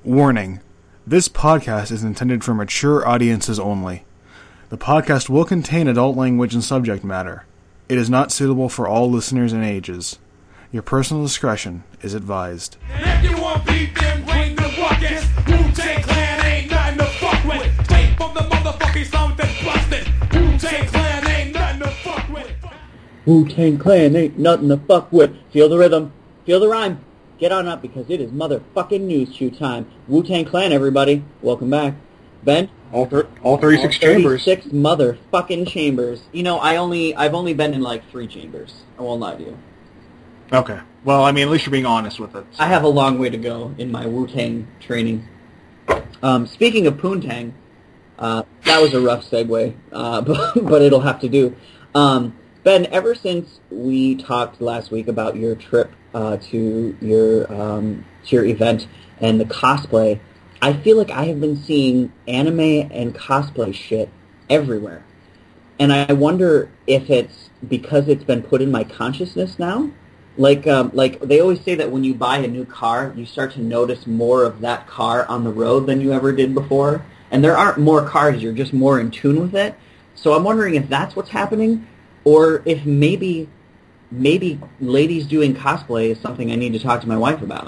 Warning: this podcast is intended for mature audiences only. The podcast will contain adult language and subject matter. It is not suitable for all listeners and ages. Your personal discretion is advised. And if you want beef, then bring the ruckus. Wu-Tang Clan ain't nothing to fuck with. Straight from the motherfucking something busted. Wu-Tang Clan ain't nothing to fuck with. Wu-Tang Clan ain't nothing to fuck with. Feel the rhythm. Feel the rhyme. Get on up because it is motherfucking news chew time. Wu-Tang Clan, everybody. Welcome back. Ben? All 36 chambers. 36 motherfucking chambers. You know, I've only been in like 3 chambers. I won't lie to you. Okay. Well, I mean, at least you're being honest with it. So. I have a long way to go in my Wu-Tang training. Speaking of Poontang, that was a rough segue, but it'll have to do. Ben, ever since we talked last week about your trip to your event and the cosplay, I feel like I have been seeing anime and cosplay shit everywhere. And I wonder if it's because it's been put in my consciousness now. Like they always say that when you buy a new car, you start to notice more of that car on the road than you ever did before. And there aren't more cars, you're just more in tune with it. So I'm wondering if that's what's happening, or if maybe ladies doing cosplay is something I need to talk to my wife about.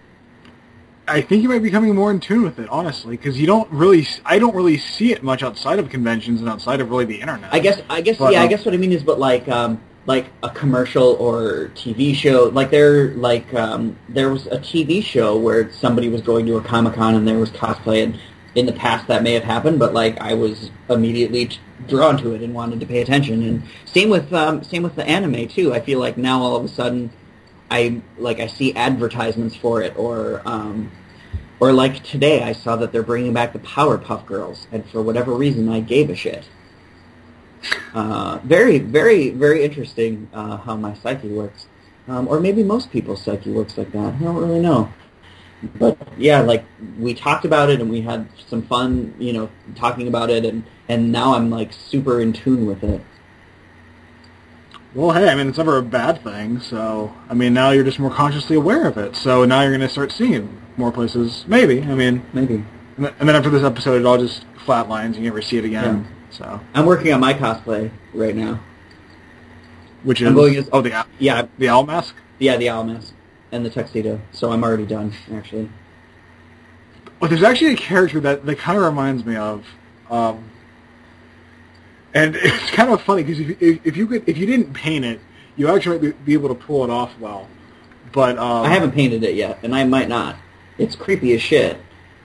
I think you might be becoming more in tune with it, honestly, because I don't really see it much outside of conventions and outside of really the internet. I guess what I mean is, but like a commercial or TV show, there was a TV show where somebody was going to a Comic-Con and there was cosplay, and in the past that may have happened, but I was immediately drawn to it and wanted to pay attention. And same with the anime too. I feel like now all of a sudden I see advertisements for it, or like today I saw that they're bringing back the Powerpuff Girls, and for whatever reason I gave a shit. Very, very, very interesting how my psyche works. Or maybe most people's psyche works like that. I don't really know. But yeah, we talked about it and we had some fun, talking about it, and now I'm super in tune with it. Well, hey, I mean, it's never a bad thing, so, I mean, now you're just more consciously aware of it, so now you're going to start seeing it more places. Maybe. Maybe. And then after this episode, it all just flatlines and you never see it again. Yeah. So I'm working on my cosplay right now. Which is? The owl mask? Yeah, the owl mask. And the tuxedo. So I'm already done, actually. Well, there's actually a character that kind of reminds me of. And it's kind of funny, because if you didn't paint it, you actually might be able to pull it off well. But I haven't painted it yet, and I might not. It's creepy as shit.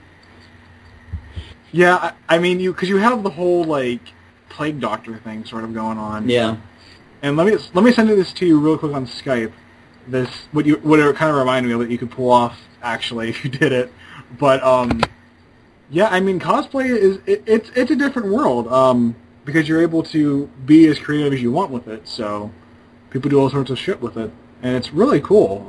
Yeah, I mean, because you have the whole, plague doctor thing sort of going on. Yeah. And let me send this to you real quick on Skype. What it kind of reminded me of that you could pull off, actually, if you did it. But, yeah, I mean, cosplay it's a different world, because you're able to be as creative as you want with it, so people do all sorts of shit with it, and it's really cool,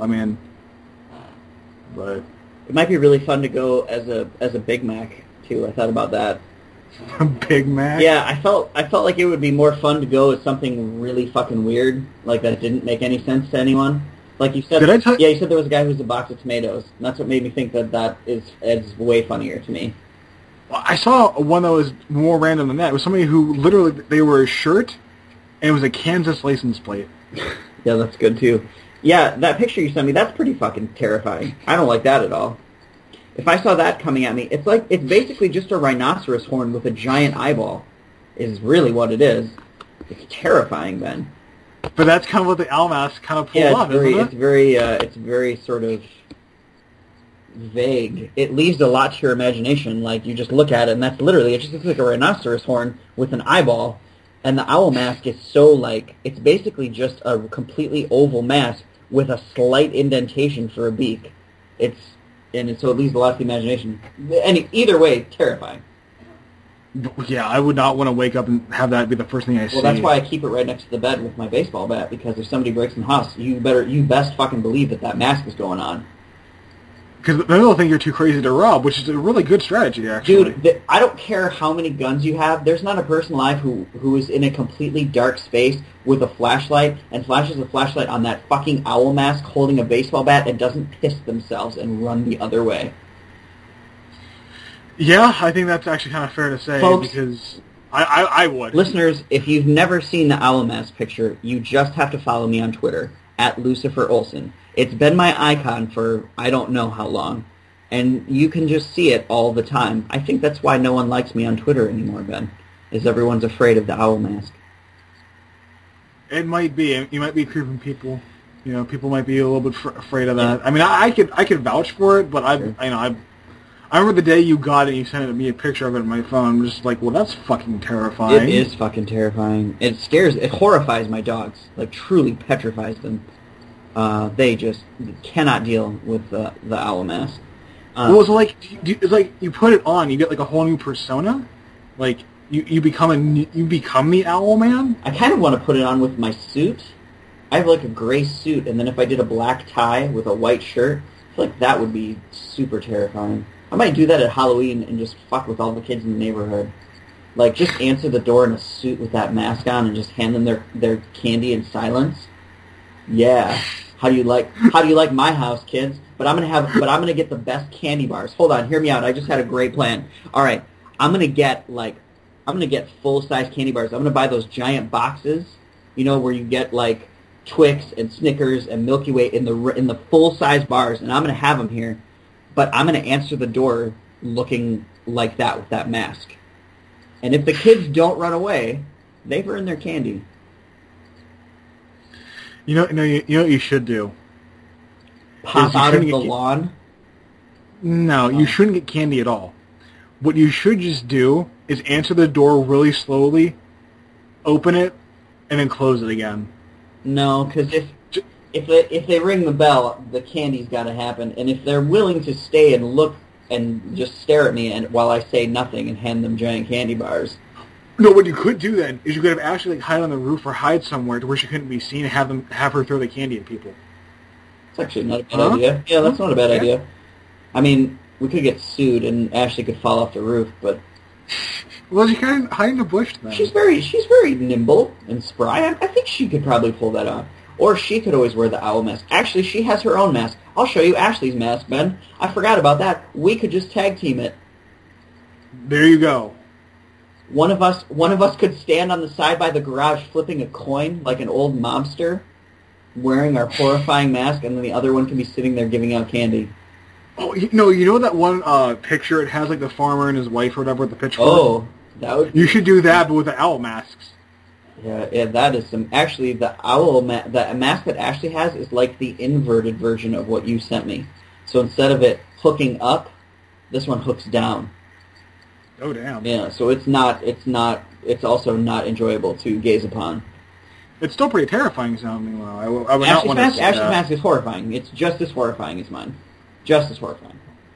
but... It might be really fun to go as a Big Mac, too. I thought about that. A Big Mac? Yeah, I felt like it would be more fun to go as something really fucking weird, that didn't make any sense to anyone. Like you said, you said there was a guy who's a box of tomatoes, and that's what made me think that is way funnier to me. Well, I saw one that was more random than that. It was somebody who literally, they were a shirt, and it was a Kansas license plate. Yeah, that's good, too. Yeah, that picture you sent me, that's pretty fucking terrifying. I don't like that at all. If I saw that coming at me, it's basically just a rhinoceros horn with a giant eyeball, is really what it is. It's terrifying, Ben. But that's kind of what the owl mask kind of pulled off, isn't it? It's very sort of vague. It leaves a lot to your imagination. You just look at it, and that's literally, it just looks like a rhinoceros horn with an eyeball. And the owl mask is so, it's basically just a completely oval mask with a slight indentation for a beak. So it leaves a lot to the imagination. And either way, terrifying. Yeah, I would not want to wake up and have that be the first thing I see. Well, that's why I keep it right next to the bed with my baseball bat, because if somebody breaks in the house, you best fucking believe that mask is going on. Because then they'll think you're too crazy to rob, which is a really good strategy, actually. Dude, I don't care how many guns you have. There's not a person alive who is in a completely dark space with a flashlight and flashes a flashlight on that fucking owl mask holding a baseball bat and doesn't piss themselves and run the other way. Yeah, I think that's actually kind of fair to say, Folks, because I would. Listeners, if you've never seen the owl mask picture, you just have to follow me on Twitter, @LuciferOlson. It's been my icon for I don't know how long, and you can just see it all the time. I think that's why no one likes me on Twitter anymore, Ben, is everyone's afraid of the owl mask. It might be. You might be creeping people. You know, people might be a little bit afraid of that. I mean, I could vouch for it, but I remember the day you got it and you sent me a picture of it on my phone. I'm just like, well, that's fucking terrifying. It is fucking terrifying. It horrifies my dogs. Like, truly petrifies them. They just cannot deal with the owl mask. Well, it's like you put it on, you get like a whole new persona. Like, you become the Owl Man. I kind of want to put it on with my suit. I have like a gray suit, and then if I did a black tie with a white shirt, I feel like that would be super terrifying. I might do that at Halloween and just fuck with all the kids in the neighborhood. Like, just answer the door in a suit with that mask on and just hand them their candy in silence. Yeah. How do you like my house, kids? But I'm gonna get the best candy bars. Hold on, hear me out. I just had a great plan. All right, I'm gonna get full-size candy bars. I'm gonna buy those giant boxes, you know, where you get like Twix and Snickers and Milky Way in the full-size bars, and I'm gonna have them here. But I'm going to answer the door looking like that with that mask. And if the kids don't run away, they've earned their candy. You know what you should do? Pop out of the lawn? No, you shouldn't get candy at all. What you should just do is answer the door really slowly, open it, and then close it again. No, because if they ring the bell, the candy's got to happen. And if they're willing to stay and look and just stare at me and while I say nothing and hand them giant candy bars. No, what you could do then is you could have Ashley hide on the roof or hide somewhere to where she couldn't be seen and have her throw the candy at people. That's actually not a bad idea. Yeah, that's not a bad idea. I mean, we could get sued and Ashley could fall off the roof, but... Well, she kind of hide in the bush then. She's very nimble and spry. I think she could probably pull that off. Or she could always wear the owl mask. Actually, she has her own mask. I'll show you Ashley's mask, Ben. I forgot about that. We could just tag team it. There you go. One of us could stand on the side by the garage flipping a coin like an old mobster, wearing our horrifying mask, and then the other one can be sitting there giving out candy. Oh, you know that one picture? It has like the farmer and his wife or whatever with the pitchfork? Oh, that would... You should do that, but with the owl masks. Yeah, that is some... Actually, the the mask that Ashley has is like the inverted version of what you sent me. So instead of it hooking up, this one hooks down. Oh, damn. Yeah, so it's also not enjoyable to gaze upon. It's still pretty terrifying sounding, though. I would Ashley's not want to see Ashley's that. mask is horrifying. It's just as horrifying as mine. Just as horrifying.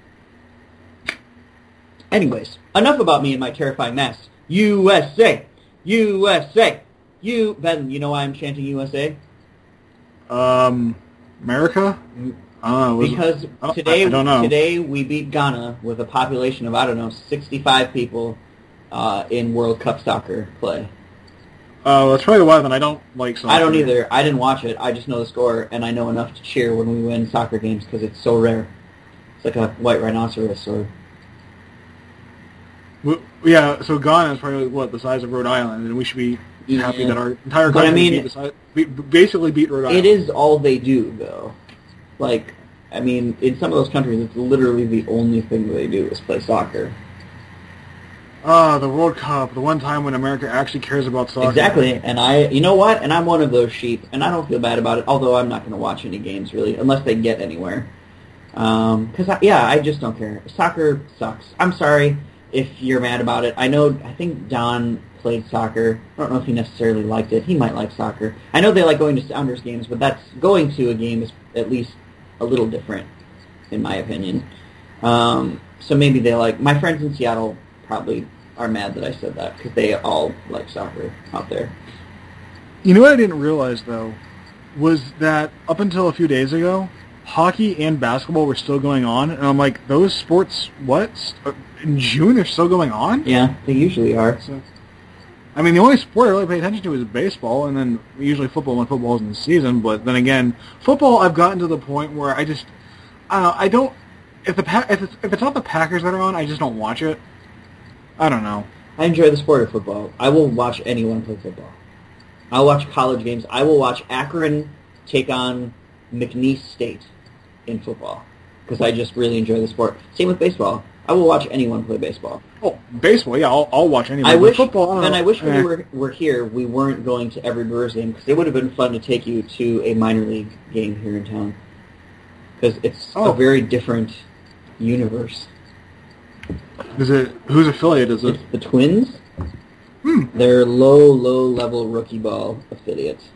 Anyways, enough about me and my terrifying masks. USA! USA! Ben, you know why I'm chanting USA? America? Because I don't know. Today we beat Ghana with a population of, 65 people in World Cup soccer play. Oh, that's probably why then I don't like soccer. I don't either. I didn't watch it. I just know the score, and I know enough to cheer when we win soccer games because it's so rare. It's like a white rhinoceros or... Well, yeah, so Ghana is probably, the size of Rhode Island, and we should be happy that our entire country basically beat Rhode Island. It is all they do, though. Like, in some of those countries, it's literally the only thing they do is play soccer. The World Cup, the one time when America actually cares about soccer. Exactly, and you know what? And I'm one of those sheep, and I don't feel bad about it, although I'm not going to watch any games, really, unless they get anywhere. Because, I just don't care. Soccer sucks. I'm sorry if you're mad about it. I think Don played soccer. I don't know if he necessarily liked it. He might like soccer. I know they like going to Sounders games, but going to a game is at least a little different, in my opinion. So maybe they like... My friends in Seattle probably are mad that I said that, because they all like soccer out there. You know what I didn't realize, though, was that up until a few days ago, hockey and basketball were still going on, and I'm like, those sports, what? In June, they're still going on? Yeah, they usually are. So, the only sport I really pay attention to is baseball, and then usually football when football's in the season, but then again, football, I've gotten to the point where I don't if it's not the Packers that are on, I just don't watch it. I don't know. I enjoy the sport of football. I will watch anyone play football. I'll watch college games. I will watch Akron take on McNeese State in football because I just really enjoy the sport. Same with baseball. I will watch anyone play baseball. Oh, baseball, yeah, I'll watch anyone. I wish, football, and I wish when we were here, we weren't going to every Brewers game because it would have been fun to take you to a minor league game here in town because it's a very different universe. Whose affiliate is it? It's the Twins. They're low-level rookie ball affiliates.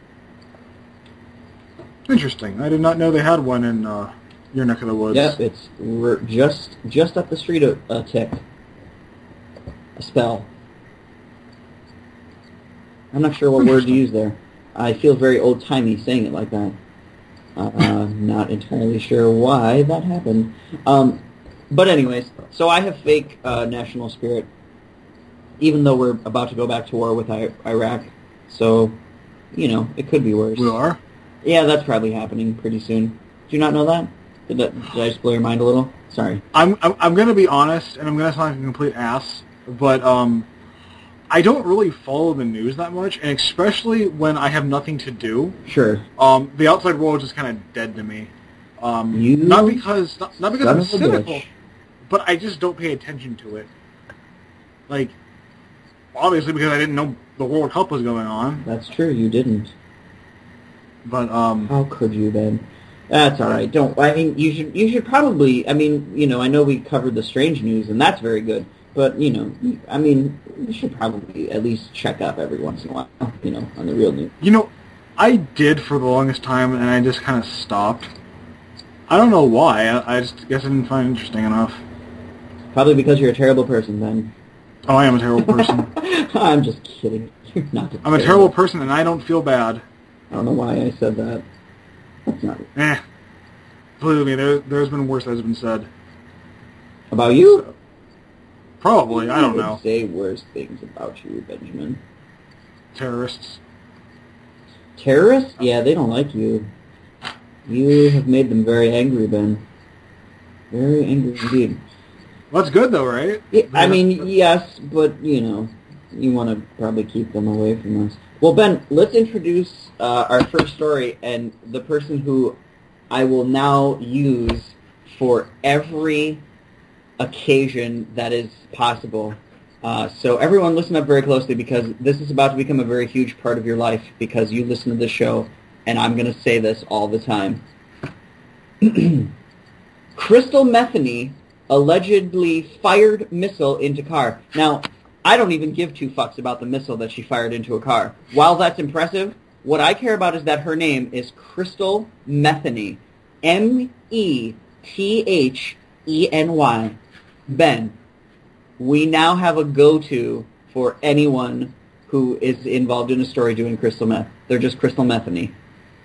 Interesting. I did not know they had one in your neck of the woods. Yep, it's just up the street a tick. A spell. I'm not sure what word to use there. I feel very old-timey saying it like that. Not entirely sure why that happened. But anyways, so I have fake national spirit, even though we're about to go back to war with Iraq. So, it could be worse. We are? Yeah, that's probably happening pretty soon. Do you not know that? Did I just blow your mind a little? Sorry. I'm going to be honest, and I'm going to sound like a complete ass, but I don't really follow the news that much, and especially when I have nothing to do. Sure. The outside world is just kind of dead to me. Not because I'm cynical, but I just don't pay attention to it. Like, obviously because I didn't know the World Cup was going on. That's true, you didn't. But how could you then? That's all right. You should probably. I know we covered the strange news, and that's very good. But you should probably at least check up every once in a while. On the real news. I did for the longest time, and I just kind of stopped. I don't know why. I just guess I didn't find it interesting enough. Probably because you're a terrible person, then. Oh, I am a terrible person. I'm just kidding. You're not. I'm a terrible person, and I don't feel bad. I don't know why I said that. That's not. Believe me, there's been worse that has been said. About you? So, probably. I don't know. Say worse things about you, Benjamin. Terrorists. Terrorists? Yeah, they don't like you. You have made them very angry, Ben. Very angry indeed. Well, that's good, though, right? Yeah, yes, but, you want to probably keep them away from us. Well, Ben, let's introduce our first story, and the person who I will now use for every occasion that is possible. So everyone listen up very closely because this is about to become a very huge part of your life because you listen to this show, and I'm going to say this all the time. Crystal Metheny allegedly fired missile into car. Now, I don't even give two fucks about the missile that she fired into a car. While that's impressive, what I care about is that her name is Crystal Metheny. Metheny. Ben, we now have a go-to for anyone who is involved in a story doing crystal meth. They're just Crystal Metheny.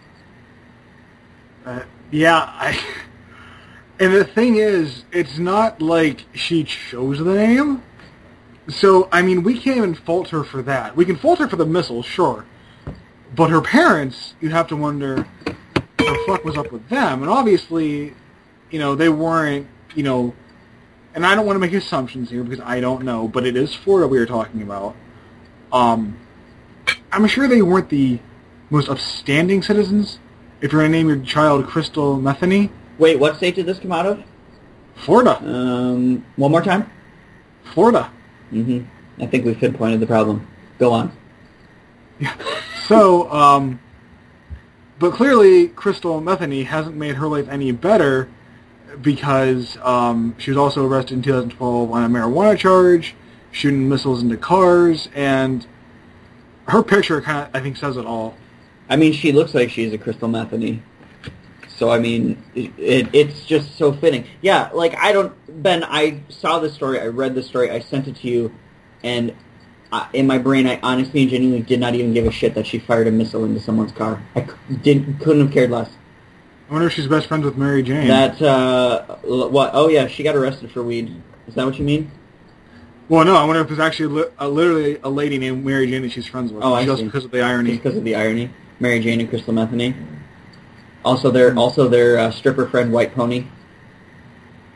And the thing is, it's not like she chose the name. So, we can't even fault her for that. We can fault her for the missile, sure. But her parents, you have to wonder what the fuck was up with them. And obviously, they weren't, and I don't want to make assumptions here because I don't know, but it is Florida we are talking about. I'm sure they weren't the most upstanding citizens. If you're going to name your child Crystal Metheny. Wait, what state did this come out of? Florida. One more time? Florida. I think we've pinpointed the problem. Go on. Yeah. So, but clearly Crystal Metheny hasn't made her life any better because she was also arrested in 2012 on a marijuana charge, shooting missiles into cars, and her picture kind of, I think, says it all. She looks like she's a Crystal Metheny. So, it's just so fitting. Yeah, Ben, I saw this story, I read the story, I sent it to you, and in my brain, I honestly and genuinely did not even give a shit that she fired a missile into someone's car. I couldn't have cared less. I wonder if she's best friends with Mary Jane. What? Oh, yeah, she got arrested for weed. Is that what you mean? Well, no, I wonder if there's actually literally a lady named Mary Jane that she's friends with. Oh, I see. Just because of the irony. Just because of the irony. Mary Jane and Crystal Metheny. Also their stripper friend, White Pony.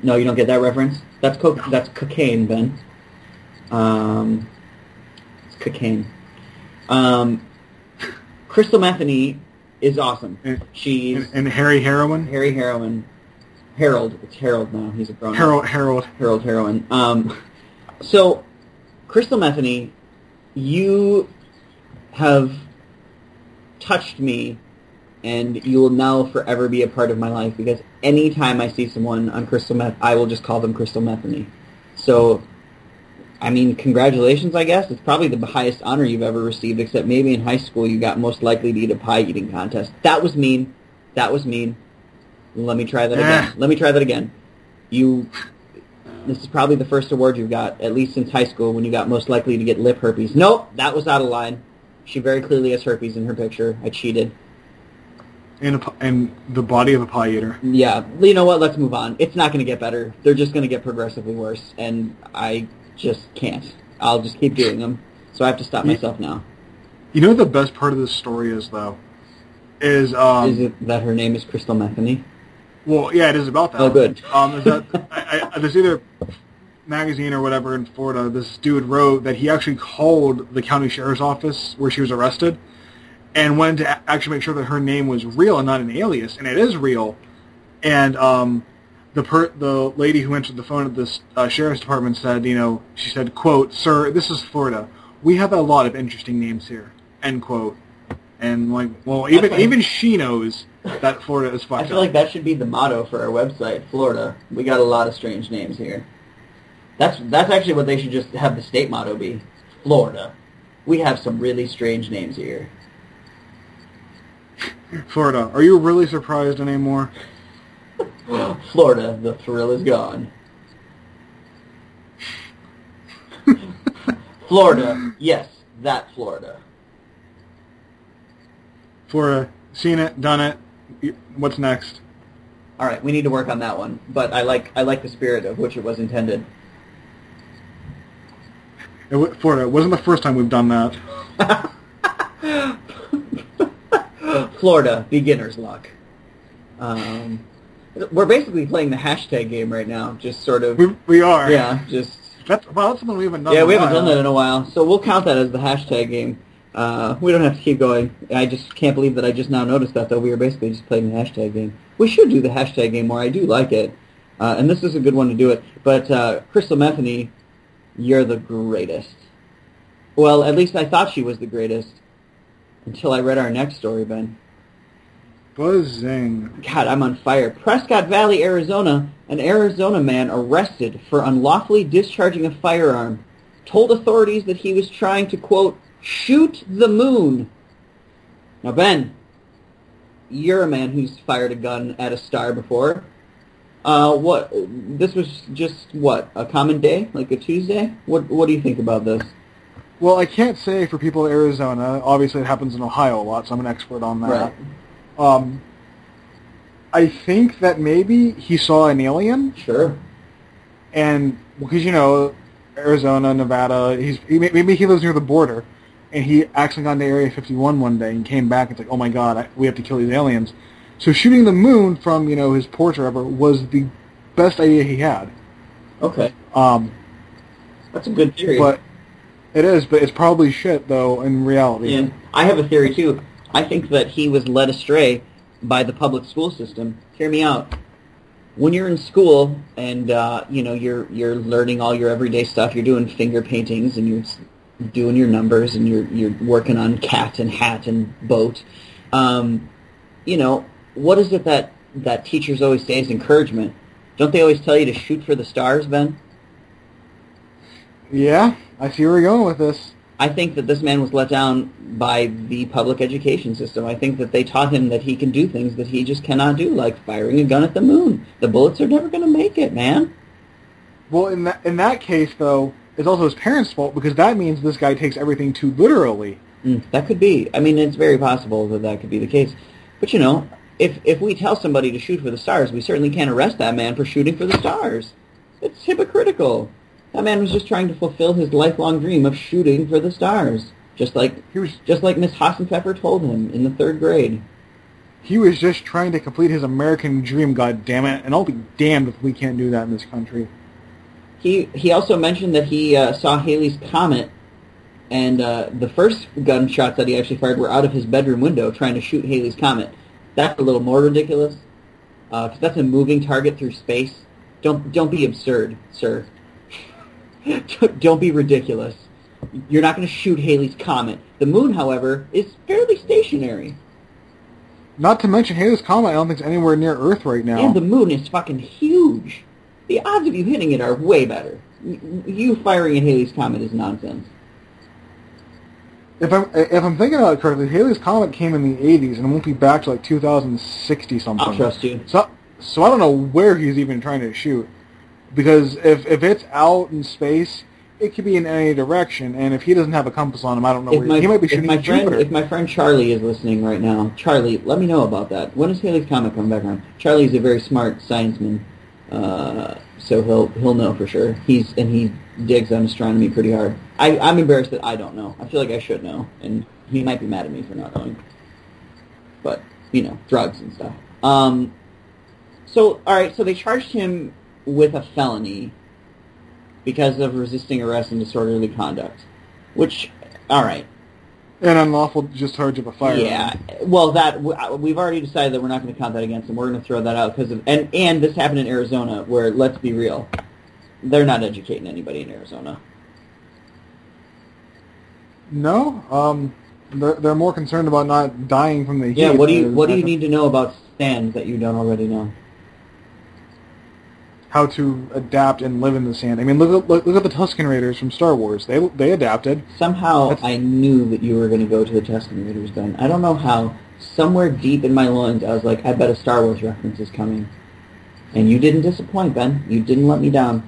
No, you don't get that reference? That's that's cocaine, Ben. It's cocaine. Crystal Metheny is awesome. She's... And Harry Heroin? Harry Heroin. Harold. It's Harold now. He's a grown-up. Harold. Harold Heroin. So, Crystal Metheny, you have touched me, and you will now forever be a part of my life, because anytime I see someone on crystal meth, I will just call them Crystal Metheny. So, I mean, congratulations, I guess. It's probably the highest honor you've ever received, except maybe in high school you got most likely to eat a pie eating contest. That was mean. That was mean. Let me try that again. Let me try that again. This is probably the first award you've got, at least since high school, when you got most likely to get lip herpes. Nope, that was out of line. She very clearly has herpes in her picture. I cheated. And the body of a pie eater. Yeah. You know what? Let's move on. It's not going to get better. They're just going to get progressively worse, and I just can't. I'll just keep doing them. So I have to stop myself now. You know what the best part of this story is, though? Is it that her name is Crystal Metheny? Well, yeah, it is about that. Oh, good. Is that there's either magazine or whatever in Florida, this dude wrote that he actually called the county sheriff's office where she was arrested and wanted to actually make sure that her name was real and not an alias, and it is real. And the lady who answered the phone at this sheriff's department said, she said, quote, "Sir, this is Florida. We have a lot of interesting names here," end quote. And even she knows that Florida is fucked up. I feel like that should be the motto for our website, Florida. We got a lot of strange names here. That's actually what they should just have the state motto be. Florida. We have some really strange names here. Florida, are you really surprised anymore? Florida, the thrill is gone. Florida, yes, that Florida. Florida, seen it, done it. What's next? All right, we need to work on that one. But I like the spirit of which it was intended. Florida, it wasn't the first time we've done that. Florida, beginner's luck. We're basically playing the hashtag game right now. Just sort of. We are. Yeah, just. That's something we haven't done. Yeah, we haven't done that in a while, so we'll count that as the hashtag game. We don't have to keep going. I just can't believe that I just now noticed that, though. We were basically just playing the hashtag game. We should do the hashtag game more. I do like it. And this is a good one to do it. But Crystal Metheny, you're the greatest. Well, at least I thought she was the greatest. Until I read our next story, Ben. Buzzing. God, I'm on fire. Prescott Valley, Arizona. An Arizona man arrested for unlawfully discharging a firearm told authorities that he was trying to, quote, shoot the moon. Now, Ben, you're a man who's fired a gun at a star before. This was just, a common day? Like a Tuesday? What do you think about this? Well, I can't say for people in Arizona. Obviously, it happens in Ohio a lot, so I'm an expert on that. Right. I think that maybe he saw an alien. Sure. And, because, Arizona, Nevada, maybe he lives near the border. And he accidentally got into Area 51 one day and came back and it's like, oh my god, we have to kill these aliens. So shooting the moon from, his porch or whatever was the best idea he had. Okay. That's a good theory. But it's probably shit, though, in reality. Yeah. I have a theory, too. I think that he was led astray by the public school system. Hear me out. When you're in school and, you're learning all your everyday stuff, you're doing finger paintings and you're doing your numbers and you're working on cat and hat and boat. What is it that teachers always say is encouragement? Don't they always tell you to shoot for the stars, Ben? Yeah, I see where you're going with this. I think that this man was let down by the public education system. I think that they taught him that he can do things that he just cannot do, like firing a gun at the moon. The bullets are never going to make it, man. Well, in that case, though, it's also his parents' fault because that means this guy takes everything too literally. That could be. I mean, it's very possible that could be the case. But, if we tell somebody to shoot for the stars, we certainly can't arrest that man for shooting for the stars. It's hypocritical. That man was just trying to fulfill his lifelong dream of shooting for the stars, just like Miss Hassenpfeffer told him in the 3rd grade. He was just trying to complete his American dream, god damn it, and I'll be damned if we can't do that in this country. He also mentioned that he saw Halley's Comet, and the first gunshots that he actually fired were out of his bedroom window trying to shoot Halley's Comet. That's a little more ridiculous, because that's a moving target through space. Don't be absurd, sir. Don't be ridiculous. You're not going to shoot Halley's Comet. The moon, however, is fairly stationary. Not to mention, Halley's Comet, I don't think is anywhere near Earth right now. And the moon is fucking huge. The odds of you hitting it are way better. You firing at Halley's Comet is nonsense. If I'm thinking about it correctly, Halley's Comet came in the 80s and it won't be back to like 2060 something. I'll trust you. So I don't know where he's even trying to shoot, because if it's out in space, it could be in any direction, and if he doesn't have a compass on him, I don't know where he might be shooting at Jupiter. If my friend Charlie is listening right now, Charlie, let me know about that. When does Halley's Comet come back around? Charlie's a very smart scienceman, so he'll know for sure. He digs on astronomy pretty hard. I'm embarrassed that I don't know. I feel like I should know, and he might be mad at me for not knowing. But drugs and stuff. So all right, so they charged him with a felony because of resisting arrest and disorderly conduct, which, all right. An unlawful discharge of a firearm. Yeah, well, that we've already decided that we're not going to count that against him. We're going to throw that out because of and this happened in Arizona, where, let's be real, they're not educating anybody in Arizona. No, they're more concerned about not dying from the heat. Yeah, what do you need to know about sand that you don't already know? How to adapt and live in the sand. I mean, look at the Tusken Raiders from Star Wars. They adapted. Somehow I knew that you were going to go to the Tusken Raiders, Ben. I don't know how. Somewhere deep in my loins, I was like, I bet a Star Wars reference is coming. And you didn't disappoint, Ben. You didn't let me down.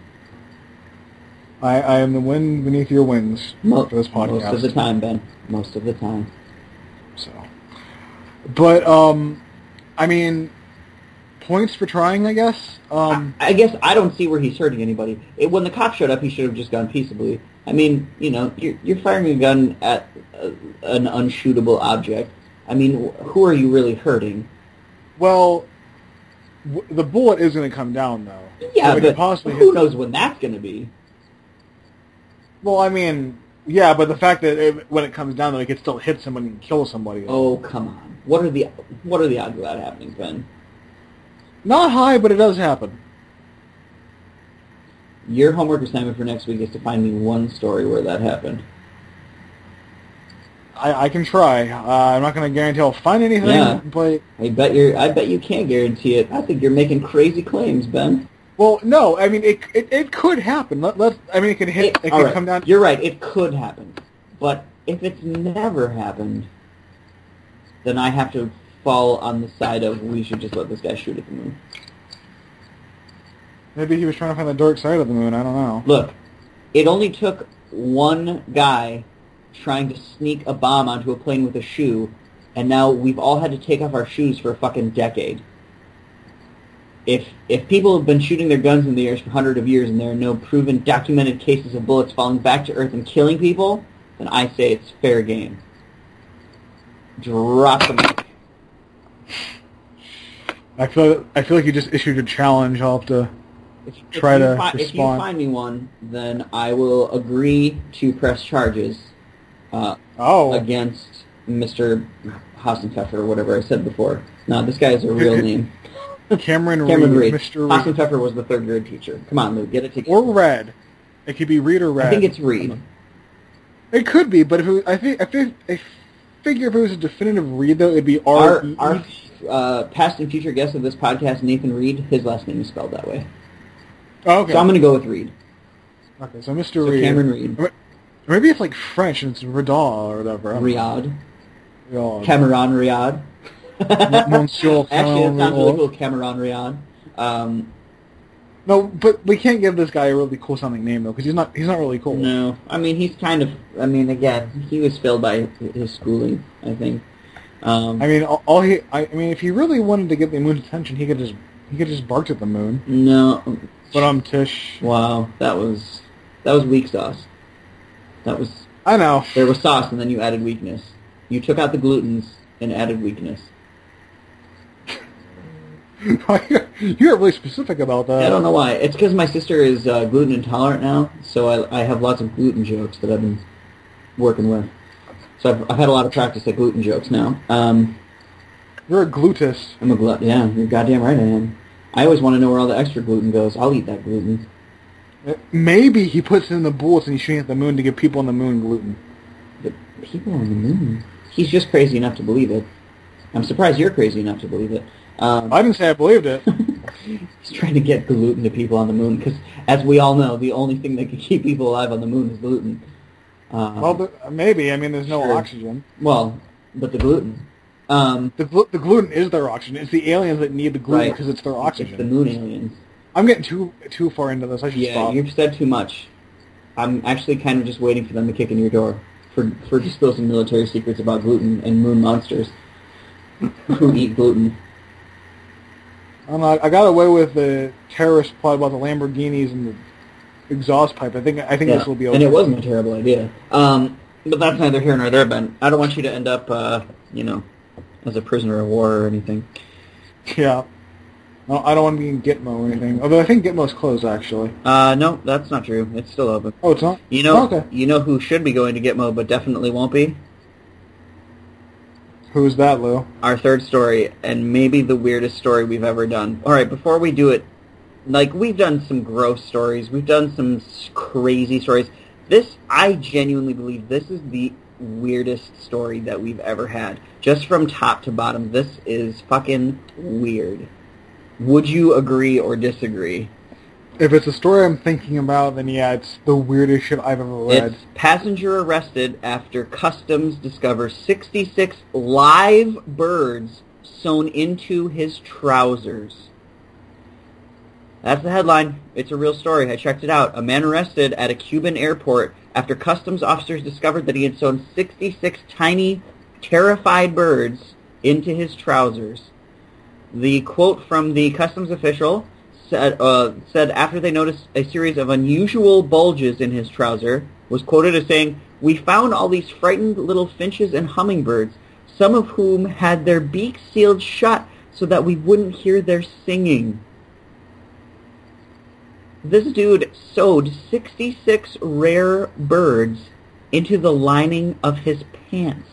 I am the wind beneath your wings for this podcast. Most of the time, Ben. Most of the time. So, but I mean, points for trying, I guess. I guess I don't see where he's hurting anybody. When the cop showed up, he should have just gone peaceably. I mean, you're firing a gun at an unshootable object. I mean, who are you really hurting? Well, the bullet is going to come down, though. Yeah, so but who knows when that's going to be? Well, I mean, yeah, but the fact that when it comes down, though, it could still hit somebody and kill somebody. Oh, come on. What are the odds of that happening, Ben? Not high, but it does happen. Your homework assignment for next week is to find me one story where that happened. I can try. I'm not going to guarantee I'll find anything, but I bet you can't guarantee it. I think you're making crazy claims, Ben. Well, no, I mean it could happen. It could hit. It could come down. You're right. It could happen, but if it's never happened, then I have to fall on the side of we should just let this guy shoot at the moon. Maybe he was trying to find the dark side of the moon. I don't know. Look, it only took one guy trying to sneak a bomb onto a plane with a shoe, and now we've all had to take off our shoes for a fucking decade. If people have been shooting their guns in the air for hundreds of years and there are no proven, documented cases of bullets falling back to Earth and killing people, then I say it's fair game. Drop the mic. I feel like you just issued a challenge. I'll have to try to respond. If you find me one, then I will agree to press charges against Mr. Hassenpfeffer or whatever I said before. No, this guy is a real name. Cameron Reed. Mr. Reed. Hassenpfeffer was the third grade teacher. Come on, Luke, get it together. Or Red. It could be Reed or Red. I think it's Reed. It could be, but I figure if it was a definitive Reed, though, it'd be R. Our past and future guest of this podcast, Nathan Reed, his last name is spelled that way. Oh, okay. So I'm going to go with Reed. Okay, so Mr. Reed. Cameron Reed. Or maybe it's like French and it's Radal or whatever. Riyadh. Cameron Riyadh. Monsieur Actually, that sounds really cool, Cameron Riyadh. No, but we can't give this guy a really cool sounding name though, because he's not really cool. No, I mean he's kind of. I mean, again, he was failed by his schooling, I think. I mean, if he really wanted to get the moon's attention, he could just barked at the moon. No, but Tish. Wow, that was weak sauce. That was. I know. There was sauce, and then you added weakness. You took out the glutens and added weakness. You're really specific about that. I don't know why. It's because my sister is gluten intolerant now, so I have lots of gluten jokes that I've been working with. So I've had a lot of practice at gluten jokes now. You're a glutist. I'm a glut. Yeah, you're goddamn right I am. I always want to know where all the extra gluten goes. I'll eat that gluten. Maybe he puts it in the bullets and he's shooting at the moon to give people on the moon gluten. The people on the moon? He's just crazy enough to believe it. I'm surprised you're crazy enough to believe it. I didn't say I believed it. He's trying to get gluten to people on the moon because, as we all know, the only thing that can keep people alive on the moon is gluten. Well, maybe. I mean, there's no oxygen. Well, but the gluten. The gluten is their oxygen. It's the aliens that need the gluten because it's their oxygen. It's the moon aliens. I'm getting too far into this. I should stop. Yeah, you've said too much. I'm actually kind of just waiting for them to kick in your door for disclosing military secrets about gluten and moon monsters who eat gluten. I don't know. I got away with the terrorist plot about the Lamborghinis and the exhaust pipe. I think this will be okay. And it wasn't a terrible idea. But that's neither here nor there, Ben. I don't want you to end up, as a prisoner of war or anything. Yeah. No, I don't want to be in Gitmo or anything. Although I think Gitmo's closed, actually. No, that's not true. It's still open. Oh, it's not? You know, okay. You know who should be going to Gitmo but definitely won't be? Who's that, Lou? Our third story, and maybe the weirdest story we've ever done. All right, before we do it, we've done some gross stories. We've done some crazy stories. I genuinely believe this is the weirdest story that we've ever had. Just from top to bottom, this is fucking weird. Would you agree or disagree? If it's a story I'm thinking about, then yeah, it's the weirdest shit I've ever read. It's passenger arrested after customs discovers 66 live birds sewn into his trousers. That's the headline. It's a real story. I checked it out. A man arrested at a Cuban airport after customs officers discovered that he had sewn 66 tiny, terrified birds into his trousers. The quote from the customs official said after they noticed a series of unusual bulges in his trouser, was quoted as saying, "We found all these frightened little finches and hummingbirds, some of whom had their beaks sealed shut so that we wouldn't hear their singing." This dude sewed 66 rare birds into the lining of his pants.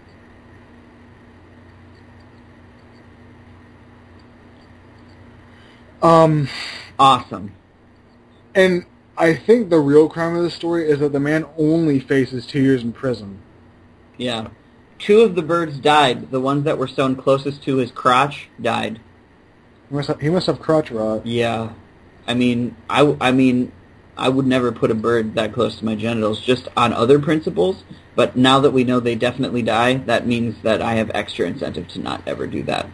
Awesome. And I think the real crime of the story is that the man only faces 2 years in prison. Yeah. 2 of the birds died. The ones that were sewn closest to his crotch died. He must have crotch rot. Yeah. I mean, I would never put a bird that close to my genitals, just on other principles. But now that we know they definitely die, that means that I have extra incentive to not ever do that.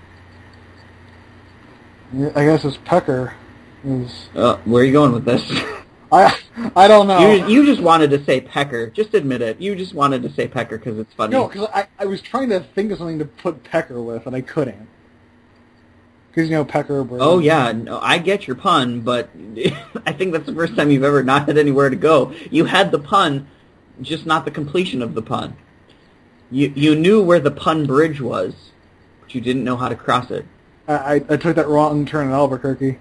I guess his pecker is... Where are you going with this? I don't know. You just wanted to say pecker. Just admit it. You just wanted to say pecker because it's funny. No, because I was trying to think of something to put pecker with, and I couldn't. Because, pecker... Bird. Oh, yeah. No, I get your pun, but I think that's the first time you've ever not had anywhere to go. You had the pun, just not the completion of the pun. You knew where the pun bridge was, but you didn't know how to cross it. I took that wrong turn in Albuquerque.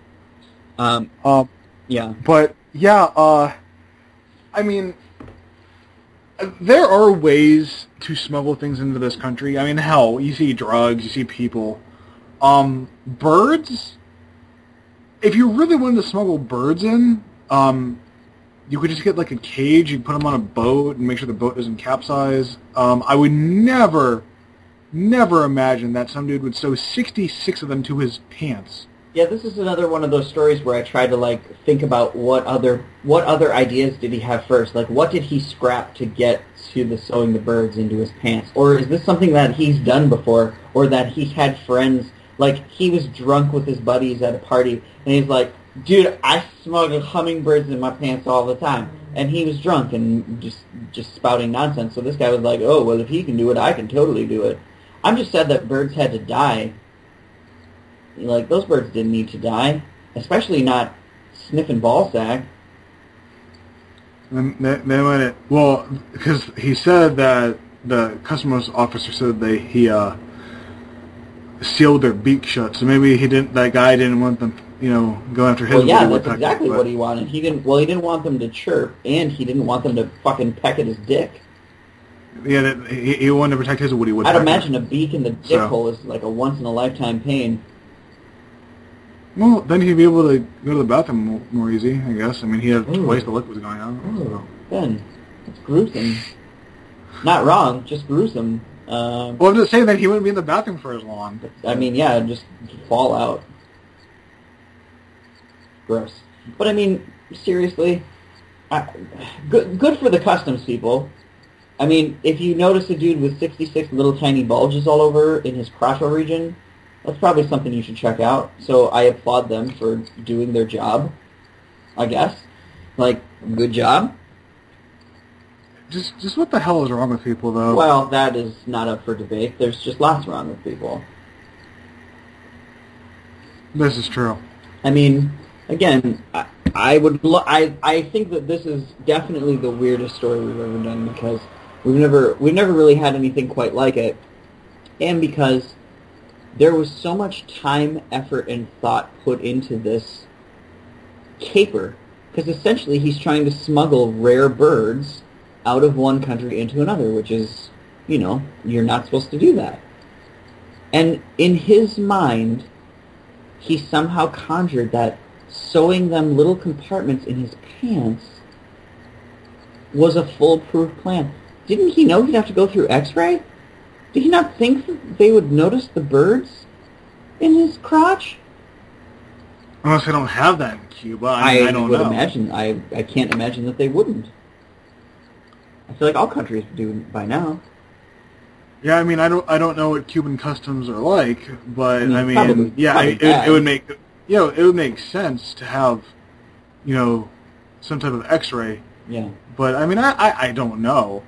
Yeah. But, yeah, I mean, there are ways to smuggle things into this country. I mean, hell, you see drugs, you see people. Birds, if you really wanted to smuggle birds in, you could just get, a cage, you put them on a boat and make sure the boat doesn't capsize. I would never imagine that some dude would sew 66 of them to his pants. Yeah, this is another one of those stories where I tried to think about what other ideas did he have first? What did he scrap to get to the sewing the birds into his pants? Or is this something that he's done before, or that he's had friends, he was drunk with his buddies at a party, and he's like, "Dude, I smuggle hummingbirds in my pants all the time." And he was drunk and just spouting nonsense. So this guy was like, "Oh, well, if he can do it, I can totally do it." I'm just sad that birds had to die. Those birds didn't need to die. Especially not sniffing ball sack. Well, because he said that the customs officer said sealed their beak shut. So maybe that guy didn't want them, going after his. Well, yeah, woody that's woodpecker, exactly but- what he wanted. He didn't want them to chirp, and he didn't want them to fucking peck at his dick. Yeah, he wanted to protect his woody woodpecker. I'd imagine a beak in the dick So- hole is like a once-in-a-lifetime pain. Well, then he'd be able to go to the bathroom more easy, I guess. I mean, he had Ooh. twice the liquid going on. So. Ben, it's gruesome. Not wrong, just gruesome. Well, I'm just saying that he wouldn't be in the bathroom for as long. I mean, yeah, just fall out. Gross. But I mean, seriously, good for the customs people. I mean, if you notice a dude with 66 little tiny bulges all over in his crotchal region, that's probably something you should check out. So I applaud them for doing their job, I guess. Like, good job. Just what the hell is wrong with people, though? Well, that is not up for debate. There's just lots wrong with people. This is true. I mean, again, I think that this is definitely the weirdest story we've ever done because we've never really had anything quite like it, and because there was so much time, effort, and thought put into this caper. Because essentially, he's trying to smuggle rare birds out of one country into another, which is, you're not supposed to do that. And in his mind, he somehow conjured that sewing them little compartments in his pants was a foolproof plan. Didn't he know he'd have to go through X-ray? Did he not think that they would notice the birds in his crotch? Unless they don't have that in Cuba, I don't would know. imagine. I can't imagine that they wouldn't. I feel like all countries would do it by now. Yeah, I mean, I don't know what Cuban customs are like, but I mean, probably it would make it would make sense to have some type of X-ray. Yeah. But I mean, I don't know.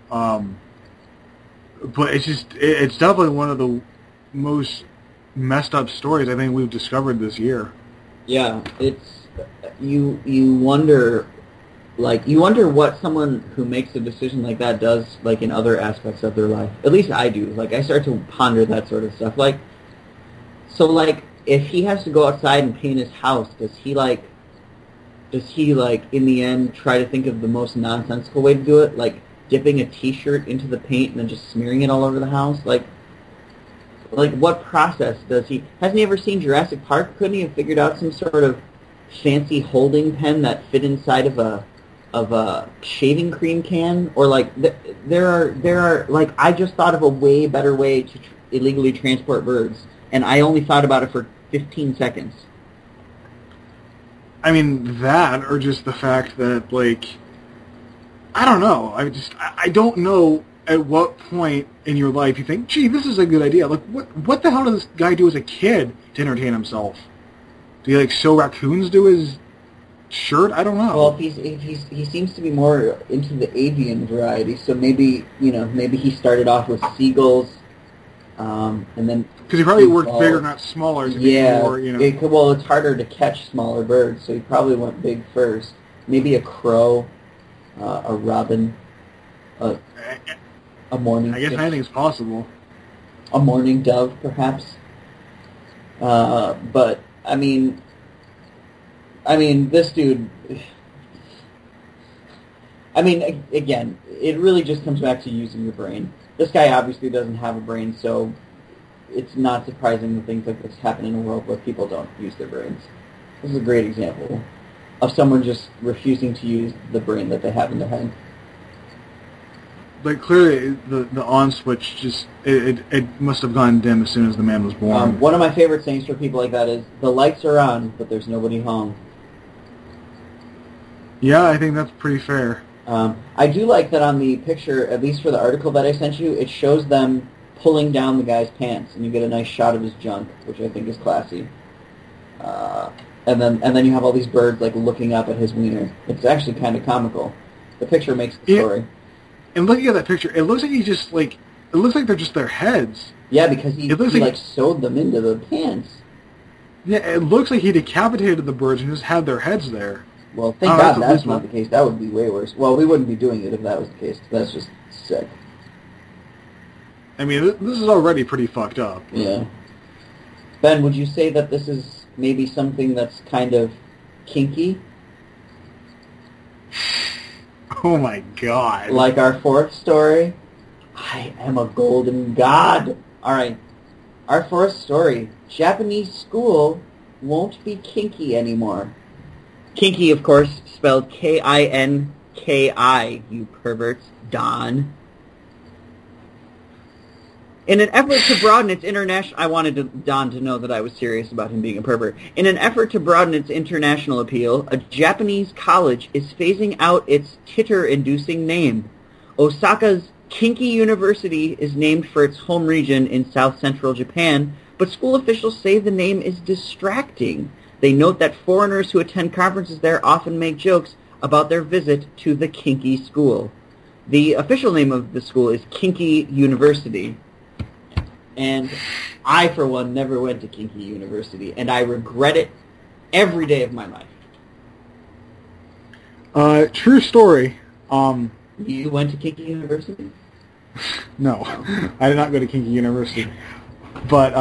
But it's definitely one of the most messed up stories I think we've discovered this year. Yeah, it's you wonder what someone who makes a decision like that does like in other aspects of their life. At least I do. Like I start to ponder that sort of stuff. Like if he has to go outside and paint his house, does he in the end try to think of the most nonsensical way to do it? Like dipping a t-shirt into the paint and then just smearing it all over the house? Like what process does he... Hasn't he ever seen Jurassic Park? Couldn't he have figured out some sort of fancy holding pen that fit inside of a shaving cream can? Or like there are like I just thought of a way better way to illegally transport birds, and I only thought about it for 15 seconds. I mean, that, or just the fact that, like, I don't know. I don't know at what point in your life you think, gee, this is a good idea. Like, what the hell does this guy do as a kid to entertain himself? Do you, like, sew raccoons to his shirt? I don't know. Well, he seems to be more into the avian variety, so maybe he started off with seagulls, and then... Because he probably worked bigger, not smaller, to be more, well, it's harder to catch smaller birds, so he probably went big first. Maybe a crow, a robin, a morning I guess fish, anything's possible. a mourning dove, perhaps. But I mean, this dude. I mean, again, it really just comes back to using your brain. This guy obviously doesn't have a brain, so it's not surprising that things like this happen in a world where people don't use their brains. This is a great example of someone just refusing to use the brain that they have in their head. But clearly, the on switch just it must have gone dim as soon as the man was born. One of my favorite sayings for people like that is, the lights are on, but there's nobody home. Yeah, I think that's pretty fair. I do like that on the picture, at least for the article that I sent you, it shows them pulling down the guy's pants, and you get a nice shot of his junk, which I think is classy. And then you have all these birds like looking up at his wiener. It's actually kind of comical. The picture makes the story. And looking at that picture, it looks like he just like it looks like they're just their heads. Yeah, because he like sewed them into the pants. Yeah, it looks like he decapitated the birds and just had their heads there. Well, thank God that's not the case. That would be way worse. Well, we wouldn't be doing it if that was the case. That's just sick. I mean, this is already pretty fucked up. Yeah. Ben, would you say that this is maybe something that's kind of kinky? Oh my god. Like our fourth story? I am a golden god. Alright. Our fourth story. Japanese school won't be kinky anymore. Kinky, of course, spelled Kinki, you perverts. Don. In an effort to broaden its international... I wanted Don to know that I was serious about him being a pervert. In an effort to broaden its international appeal, a Japanese college is phasing out its titter-inducing name. Osaka's Kinki University is named for its home region in south-central Japan, but school officials say the name is distracting. They note that foreigners who attend conferences there often make jokes about their visit to the Kinki school. The official name of the school is Kinki University. And I, for one, never went to Kinki University, and I regret it every day of my life. True story. You went to Kinki University? No, I did not go to Kinki University. But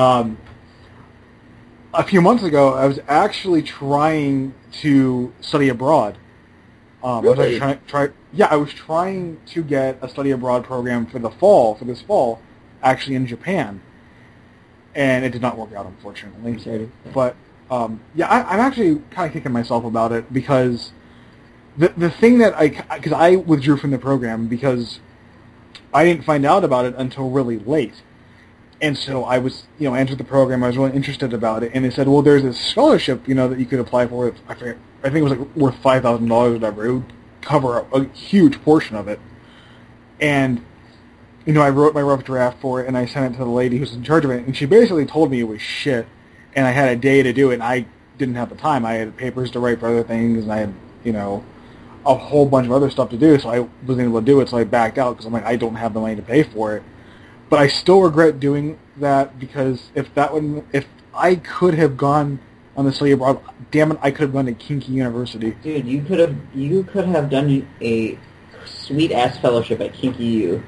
a few months ago, I was actually trying to study abroad. Really? I was trying to get a study abroad program for this fall, actually in Japan, and it did not work out, unfortunately. Sorry. But I'm actually kind of kicking myself about it because the thing that because I withdrew from the program because I didn't find out about it until really late, and so I was entered the program. I was really interested about it, and they said, well, there's this scholarship that you could apply for. I think it was like worth $5,000 or whatever. It would cover a huge portion of it, and I wrote my rough draft for it, and I sent it to the lady who's in charge of it, and she basically told me it was shit, and I had a day to do it, and I didn't have the time. I had papers to write for other things, and I had, a whole bunch of other stuff to do, so I wasn't able to do it, so I backed out, because I'm like, I don't have the money to pay for it. But I still regret doing that, because if I could have gone on the study abroad, damn it, I could have gone to Kinki University. Dude, you could have done a sweet-ass fellowship at Kinki U.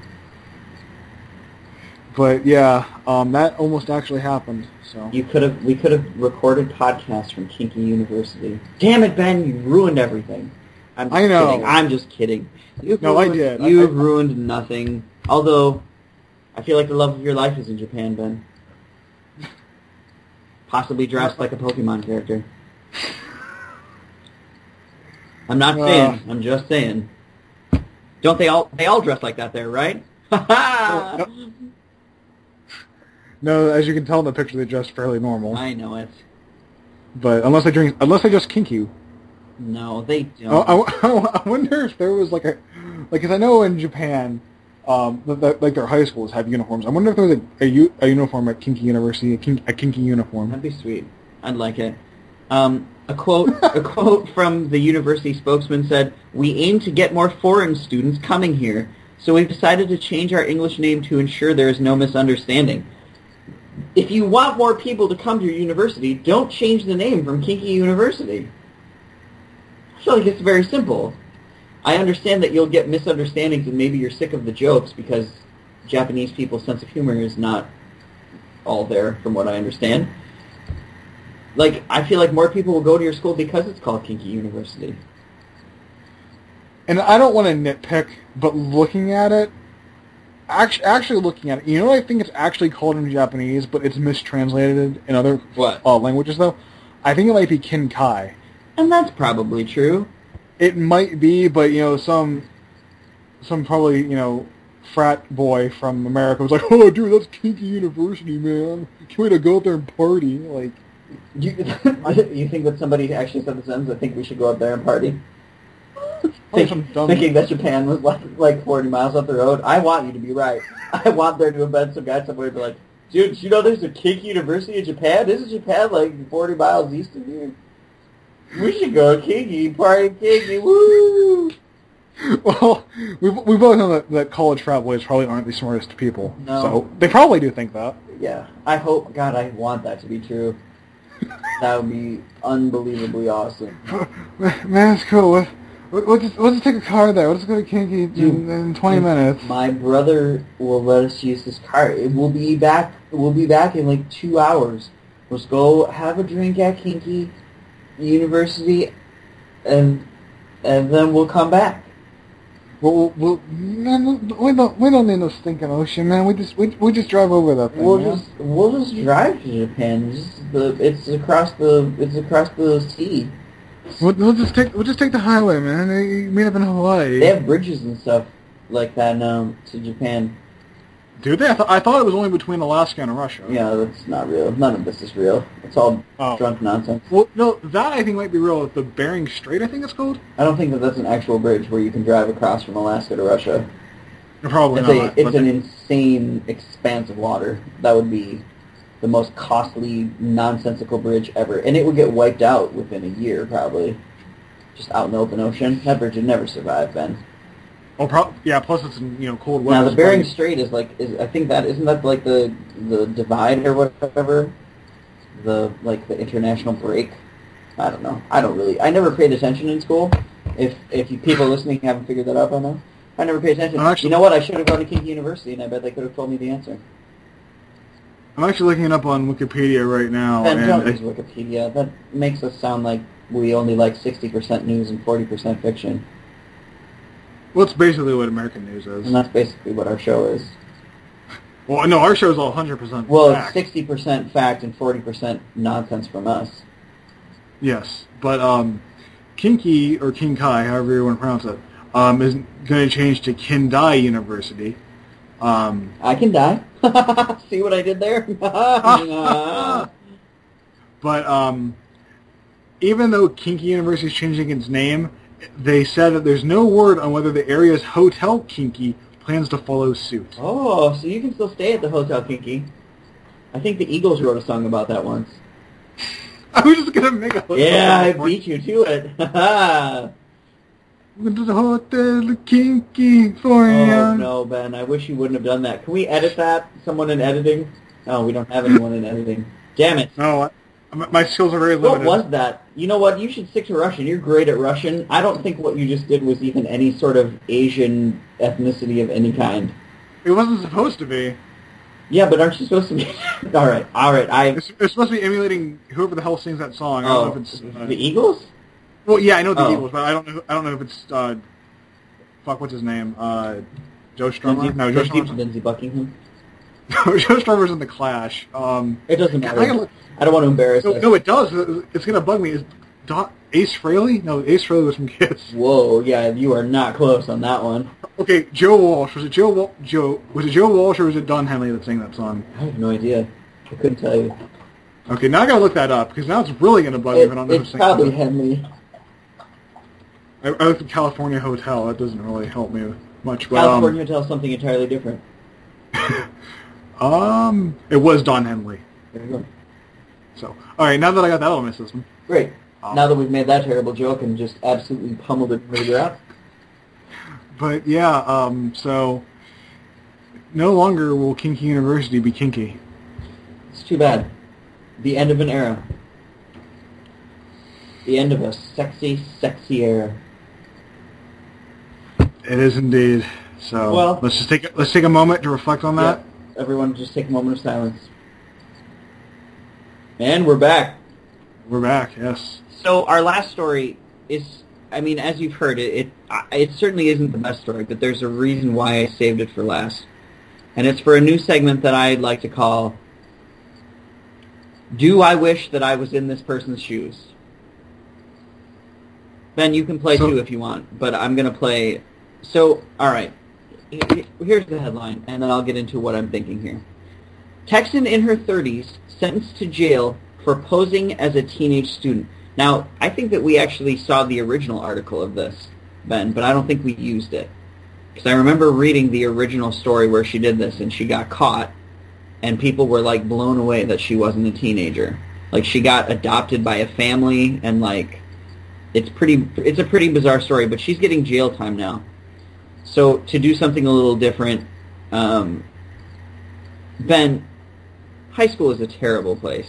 But yeah, that almost actually happened. So We could have recorded podcasts from Kinki University. Damn it, Ben! You ruined everything. I know. Kidding. I'm just kidding. I did. You ruined nothing. Although, I feel like the love of your life is in Japan, Ben. Possibly dressed like a Pokemon character. I'm not saying. I'm just saying. Don't they all dress like that there, right? No, as you can tell in the picture, they dress fairly normal. I know it. But unless they just kink you. No, they don't. I wonder if there was because I know in Japan, like their high schools have uniforms. I wonder if there was a uniform at Kinki University, a kinky uniform. That'd be sweet. I'd like it. A quote from the university spokesman said, "We aim to get more foreign students coming here, so we've decided to change our English name to ensure there is no misunderstanding. If you want more people to come to your university, don't change the name from Kinki University." I feel like it's very simple. I understand that you'll get misunderstandings and maybe you're sick of the jokes because Japanese people's sense of humor is not all there, from what I understand. I feel like more people will go to your school because it's called Kinki University. And I don't want to nitpick, but looking at it, actually looking at it, you know what I think it's actually called in Japanese, but it's mistranslated in other languages, though? I think it might be Kinkai. And that's probably true. It might be, but, some probably, frat boy from America was like, oh, dude, that's Kinki University, man. Can't wait to go up there and party. You think that somebody actually said the sentence, I think we should go up there and party? Thinking that Japan was like 40 miles up the road. I want you to be right. I want there to have been some guy somewhere to be like, dude, you know there's a Kinki University in Japan? Isn't Japan 40 miles east of here? We should go to Kinki, party Kinki, woo! Well, we both know that college frat boys probably aren't the smartest people. No. So they probably do think that. Yeah. I hope, God, I want that to be true. That would be unbelievably awesome. Man, it's cool. We'll just take a car there. We'll just go to Kinki in 20 minutes. My brother will let us use this car. We'll be back in 2 hours. Let's go have a drink at Kinky University, and then we'll come back. Well, man, we don't need no stinking ocean, man. We just drive over that thing. We'll just drive to Japan. It's across the sea. We'll just take the highway, man. You meet up in Hawaii. They have bridges and stuff like that now to Japan. Do they? I thought it was only between Alaska and Russia. Yeah, that's not real. None of this is real. It's all drunk nonsense. Well, no, that I think might be real. The Bering Strait, I think it's called. I don't think that that's an actual bridge where you can drive across from Alaska to Russia. Probably not. It's an insane expanse of water. That would be the most costly, nonsensical bridge ever. And it would get wiped out within a year, probably. Just out in the open ocean. That bridge would never survive, Ben. Oh, yeah. Plus, it's in cold weather. Now the Bering Strait is I think that isn't that like the divide or whatever, the international break. I don't know. I never paid attention in school. If you people listening haven't figured that out by now, I never paid attention. Actually, you know what? I should have gone to Kinky University, and I bet they could have told me the answer. I'm actually looking it up on Wikipedia right now. Ben, don't use Wikipedia. That makes us sound like we only like 60% news and 40% fiction. Well, it's basically what American news is. And that's basically what our show is. Well, no, our show is all 100% Well, fact. It's 60% fact and 40% nonsense from us. Yes, but Kinky, or Kinkai, however you want to pronounce it, is going to change to Kindai University. I can die. See what I did there? But even though Kinky University is changing its name, they said that there's no word on whether the area's Hotel Kinky plans to follow suit. Oh, so you can still stay at the Hotel Kinky. I think the Eagles wrote a song about that once. I was just going to make a hotel. Yeah, I beat you to it. Went to the Hotel Kinky for you. Oh, no, Ben. I wish you wouldn't have done that. Can we edit that? Someone in editing? Oh, we don't have anyone in editing. Damn it. No, my skills are very limited. What was that? You know what? You should stick to Russian. You're great at Russian. I don't think what you just did was even any sort of Asian ethnicity of any kind. It wasn't supposed to be. Yeah, but aren't you supposed to be? All right. It's supposed to be emulating whoever the hell sings that song. I don't know if it's the Eagles. Well, yeah, I know the Eagles, but I don't know if it's what's his name? Joe Strummer? No, Joe Strummer's Lindsey Buckingham. Joe Strummer's in the Clash. It doesn't matter. I don't want to embarrass us. No, it does. It's going to bug me. Is Ace Frehley? No, Ace Frehley was from Kiss. Whoa, yeah, you are not close on that one. Okay, Joe Walsh. Was it Joe Walsh or was it Don Henley that sang that song? I have no idea. I couldn't tell you. Okay, now I got to look that up because now it's really going to bug me if I don't know who It's probably Henley. I looked at California Hotel. That doesn't really help me much. But, California Hotel is something entirely different. It was Don Henley. There you go. So, all right, now that I got that out of my system. Great. Now that we've made that terrible joke and just absolutely pummeled it into the ground. But yeah, so no longer will Kinky University be kinky. It's too bad. The end of an era. The end of a sexy, sexy era. It is indeed. So well, let's take a moment to reflect on that. Yeah. Everyone, just take a moment of silence. And we're back. We're back. Yes. So our last story is, I mean, as you've heard, it certainly isn't the best story, but there's a reason why I saved it for last. And it's for a new segment that I'd like to call, Do I Wish That I Was in This Person's Shoes? Ben, you can play too if you want, but I'm going to play. So, all right. Here's the headline, and then I'll get into what I'm thinking here. Texan in her 30s sentenced to jail for posing as a teenage student. Now, I think that we actually saw the original article of this, Ben, but I don't think we used it. Because I remember reading the original story where she did this, and she got caught, and people were, like, blown away that she wasn't a teenager. Like, she got adopted by a family, and, like, it's a pretty bizarre story, but she's getting jail time now. So, to do something a little different, Ben, high school is a terrible place.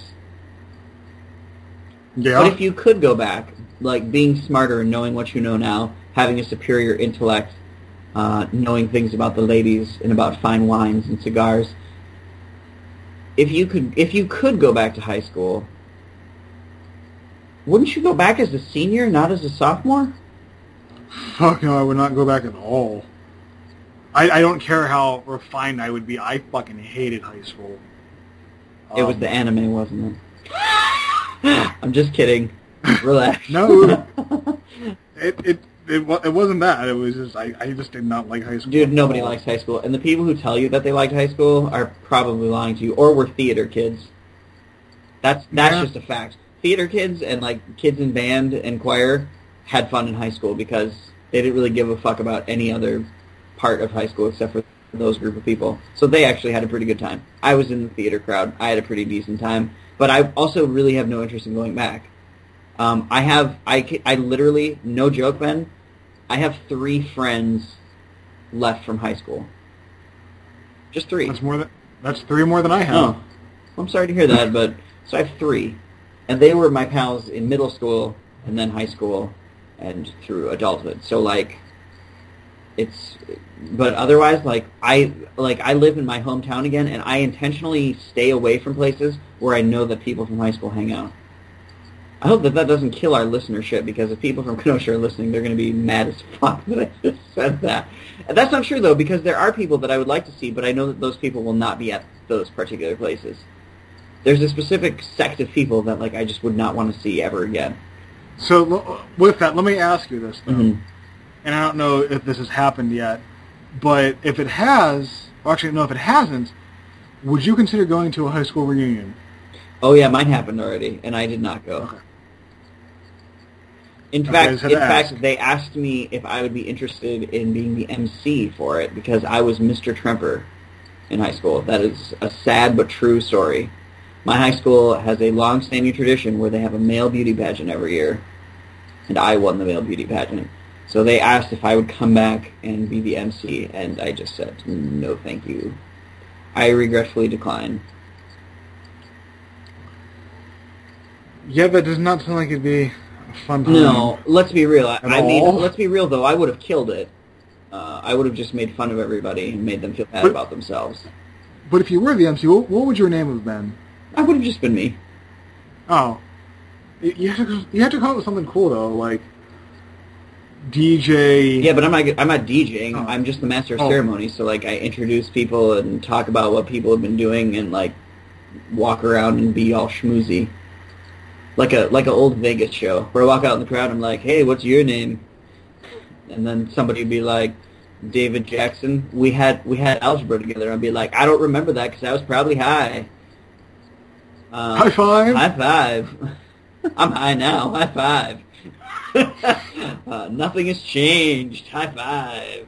Yeah. But if you could go back, like being smarter and knowing what you know now, having a superior intellect, knowing things about the ladies and about fine wines and cigars, if you could go back to high school, wouldn't you go back as a senior, not as a sophomore? Fuck no, I would not go back at all. I don't care how refined I would be. I fucking hated high school. It was the anime, wasn't it? I'm just kidding. Relax. No, it wasn't that. It was just I just did not like high school. Dude, nobody likes high school, and the people who tell you that they liked high school are probably lying to you, or were theater kids. That's just a fact. Theater kids and like kids in band and choir had fun in high school because they didn't really give a fuck about any other part of high school except for those group of people. So they actually had a pretty good time. I was in the theater crowd. I had a pretty decent time, but I also really have no interest in going back. I literally, no joke, Ben, I have 3 friends left from high school. Just 3. That's 3 more than I have. Oh, I'm sorry to hear that, but so I have 3, and they were my pals in middle school and then high school and through adulthood. So like, but otherwise, like I live in my hometown again, and I intentionally stay away from places where I know that people from high school hang out. I hope that doesn't kill our listenership, because if people from Kenosha are listening, they're going to be mad as fuck that I just said that. And that's not true, though, because there are people that I would like to see, but I know that those people will not be at those particular places. There's a specific sect of people that like I just would not want to see ever again. So with that, let me ask you this, though. Mm-hmm. And I don't know if this has happened yet, but if it has, or actually, no, if it hasn't, would you consider going to a high school reunion? Oh, yeah, mine happened already, and I did not go. Okay. In fact, they asked me if I would be interested in being the MC for it, because I was Mr. Tremper in high school. That is a sad but true story. My high school has a long-standing tradition where they have a male beauty pageant every year, and I won the male beauty pageant. So they asked if I would come back and be the MC, and I just said, no thank you. I regretfully declined. Yeah, that does not sound like it'd be a fun time. No, let's be real. I mean, all? let's be real, though. I would have killed it. I would have just made fun of everybody and made them feel bad about themselves. But if you were the MC, what would your name have been? I would have just been me. Oh. You have to come up with something cool, though, like DJ... Yeah, but I'm not DJing. Oh. I'm just the master of ceremonies. So, like, I introduce people and talk about what people have been doing and, like, walk around and be all schmoozy. Like a old Vegas show, where I walk out in the crowd and I'm like, hey, what's your name? And then somebody would be like, David Jackson. We had algebra together. I'd be like, I don't remember that because I was probably high. High five! High five. I'm high now. High five. Nothing has changed. High five.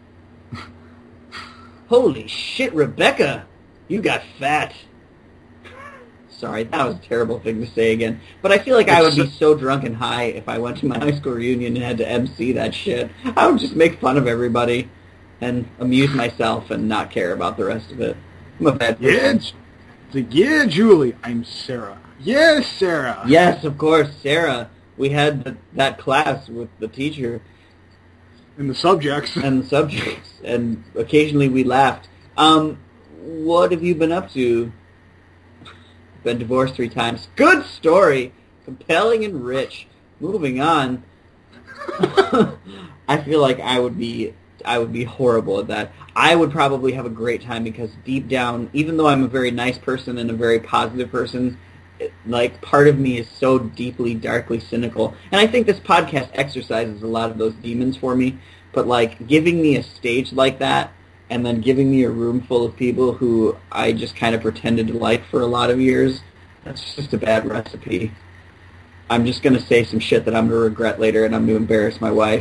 Holy shit, Rebecca! You got fat. Sorry, that was a terrible thing to say again. But I feel like I would be so drunk and high if I went to my high school reunion and had to MC that shit. I would just make fun of everybody and amuse myself and not care about the rest of it. I'm a bad person. Yeah, Julie. I'm Sarah. Yes, Sarah. Yes, of course, Sarah. We had that class with the teacher. And the subjects. And occasionally we laughed. What have you been up to? Been divorced 3 times. Good story. Compelling and rich. Moving on. I feel like I would be horrible at that. I would probably have a great time because deep down, even though I'm a very nice person and a very positive person, like part of me is so deeply, darkly cynical. And I think this podcast exercises a lot of those demons for me. But like giving me a stage like that, and then giving me a room full of people who I just kind of pretended to like for a lot of years, that's just a bad recipe. I'm just going to say some shit that I'm going to regret later, and I'm going to embarrass my wife.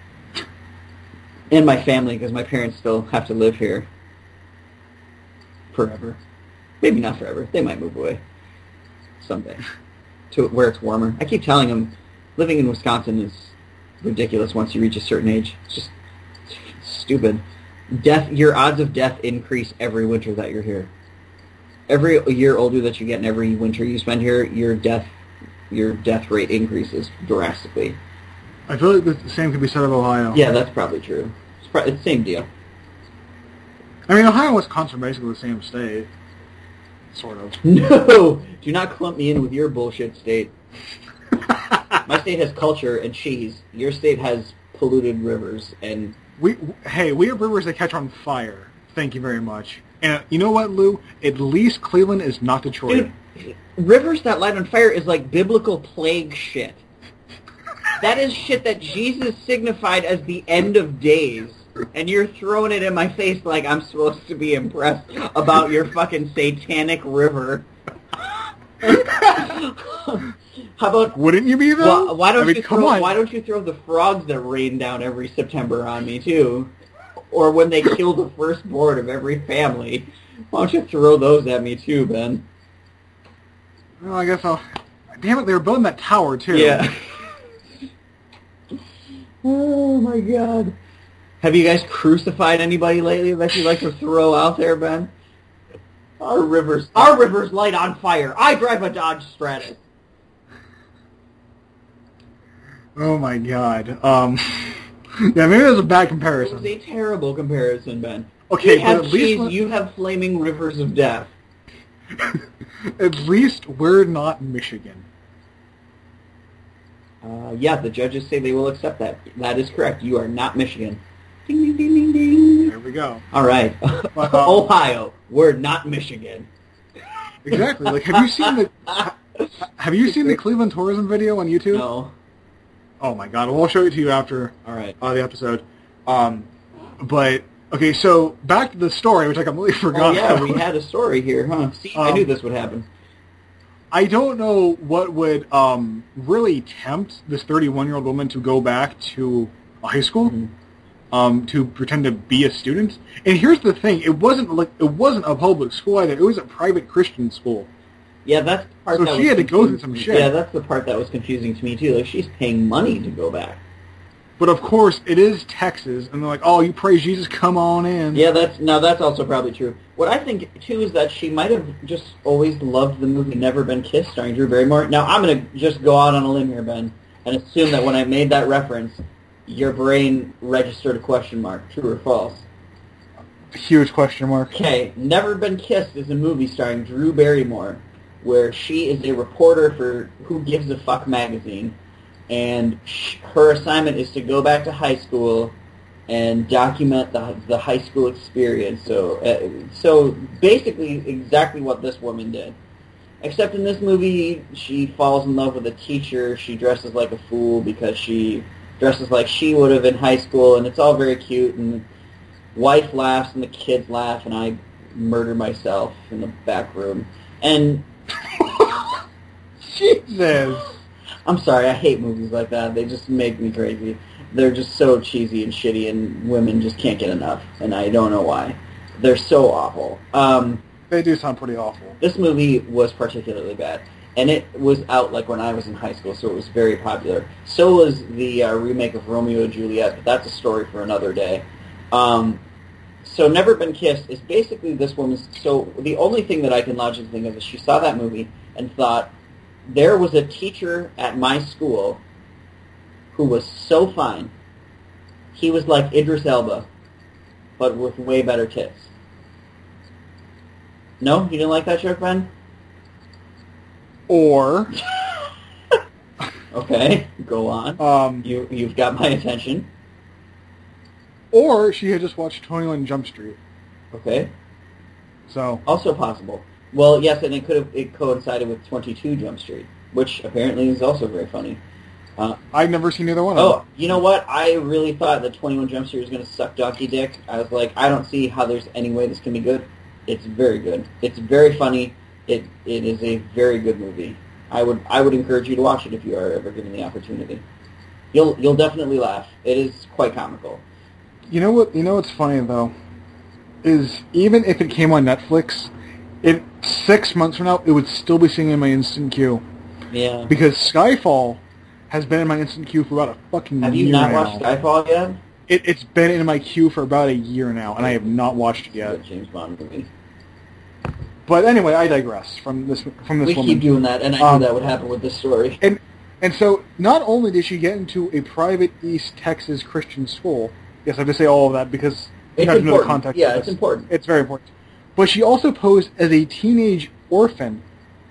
And my family, because my parents still have to live here. Forever. Maybe not forever. They might move away. Someday. To where it's warmer. I keep telling them, living in Wisconsin is ridiculous once you reach a certain age. It's just stupid. Your odds of death increase every winter that you're here. Every year older that you get and every winter you spend here, your death rate increases drastically. I feel like the same could be said of Ohio. Yeah, that's probably true. It's the same deal. I mean, Ohio and Wisconsin are basically the same state. sort of. No! Do not clump me in with your bullshit state. My state has culture and cheese. Your state has polluted rivers and... We have rivers that catch on fire. Thank you very much. And you know what, Lou? At least Cleveland is not Detroit. Dude, rivers that light on fire is like biblical plague shit. That is shit that Jesus signified as the end of days. And you're throwing it in my face like I'm supposed to be impressed about your fucking satanic river. How about... Wouldn't you be, though? Why don't you throw the frogs that rain down every September on me, too? Or when they kill the firstborn of every family. Why don't you throw those at me, too, Ben? Well, I guess I'll... Damn it, they were building that tower, too. Yeah. Oh, my God. Have you guys crucified anybody lately that you'd like to throw out there, Ben? Our rivers light on fire. I drive a Dodge Stratus. Oh my God. Yeah, maybe that was a bad comparison. It was a terrible comparison, Ben. Okay, we have but at least cheese, you have flaming rivers of death. At least we're not Michigan. Yeah, the judges say they will accept that. That is correct. You are not Michigan. Ding, ding, ding, ding, ding. There we go. All right. But, Ohio, we're not Michigan. Exactly. Like, have you seen the Cleveland tourism video on YouTube? No. Oh my God. Well, I'll show it to you after All right. The episode. But okay, so back to the story, which I completely forgot. Oh yeah, we had a story here, huh? See, I knew this would happen. I don't know what would really tempt this 31-year-old woman to go back to a high school, to pretend to be a student. And here's the thing: it wasn't a public school either. It was a private Christian school. Yeah, that's the part. So that she was had to go through some shit. Yeah, that's the part that was confusing to me too. Like, she's paying money to go back. But of course, it is Texas, and they're like, "Oh, you praise Jesus? Come on in." Yeah, that's also probably true. What I think too is that she might have just always loved the movie Never Been Kissed, starring Drew Barrymore. Now I'm gonna just go out on a limb here, Ben, and assume that when I made that reference, your brain registered a question mark, true or false. Huge question mark. Okay, Never Been Kissed is a movie starring Drew Barrymore, where she is a reporter for Who Gives a Fuck magazine, and her assignment is to go back to high school and document the high school experience. So basically exactly what this woman did. Except in this movie, she falls in love with a teacher. She dresses like a fool because she dresses like she would have in high school, and it's all very cute, and wife laughs and the kids laugh, and I murder myself in the back room. And Jesus. I'm sorry, I hate movies like that. They just make me crazy. They're just so cheesy and shitty, and women just can't get enough, and I don't know why. They're so awful. They do sound pretty awful. This movie was particularly bad, and it was out like when I was in high school, so it was very popular. So was the remake of Romeo and Juliet, but that's a story for another day. So Never Been Kissed is basically this woman's... So the only thing that I can logically think of is she saw that movie and thought, there was a teacher at my school who was so fine. He was like Idris Elba, but with way better tits. No? You didn't like that joke, Ben? Or... Okay, go on. You've got my attention. Or she had just watched 21 Jump Street. Okay. So... Also possible. Well, yes, and it coincided with 22 Jump Street, which apparently is also very funny. I've never seen either one of them. Oh, you know what? I really thought that 21 Jump Street was going to suck donkey dick. I was like, I don't see how there's any way this can be good. It's very good. It's very funny. It is a very good movie. I would encourage you to watch it if you are ever given the opportunity. You'll definitely laugh. It is quite comical. You know what's funny though, is even if it came on Netflix, 6 months from now it would still be sitting in my instant queue. Yeah. Because Skyfall has been in my instant queue for about a fucking year now. Have you not watched Skyfall yet? It's been in my queue for about a year now, and I have not watched it yet. It's a James Bond movie. But anyway, I digress from this woman. We keep doing that, and I knew that would happen with this story. And so, not only did she get into a private East Texas Christian school, yes, I have to say all of that because you have to know the context. Yeah, it's important. It's very important. But she also posed as a teenage orphan.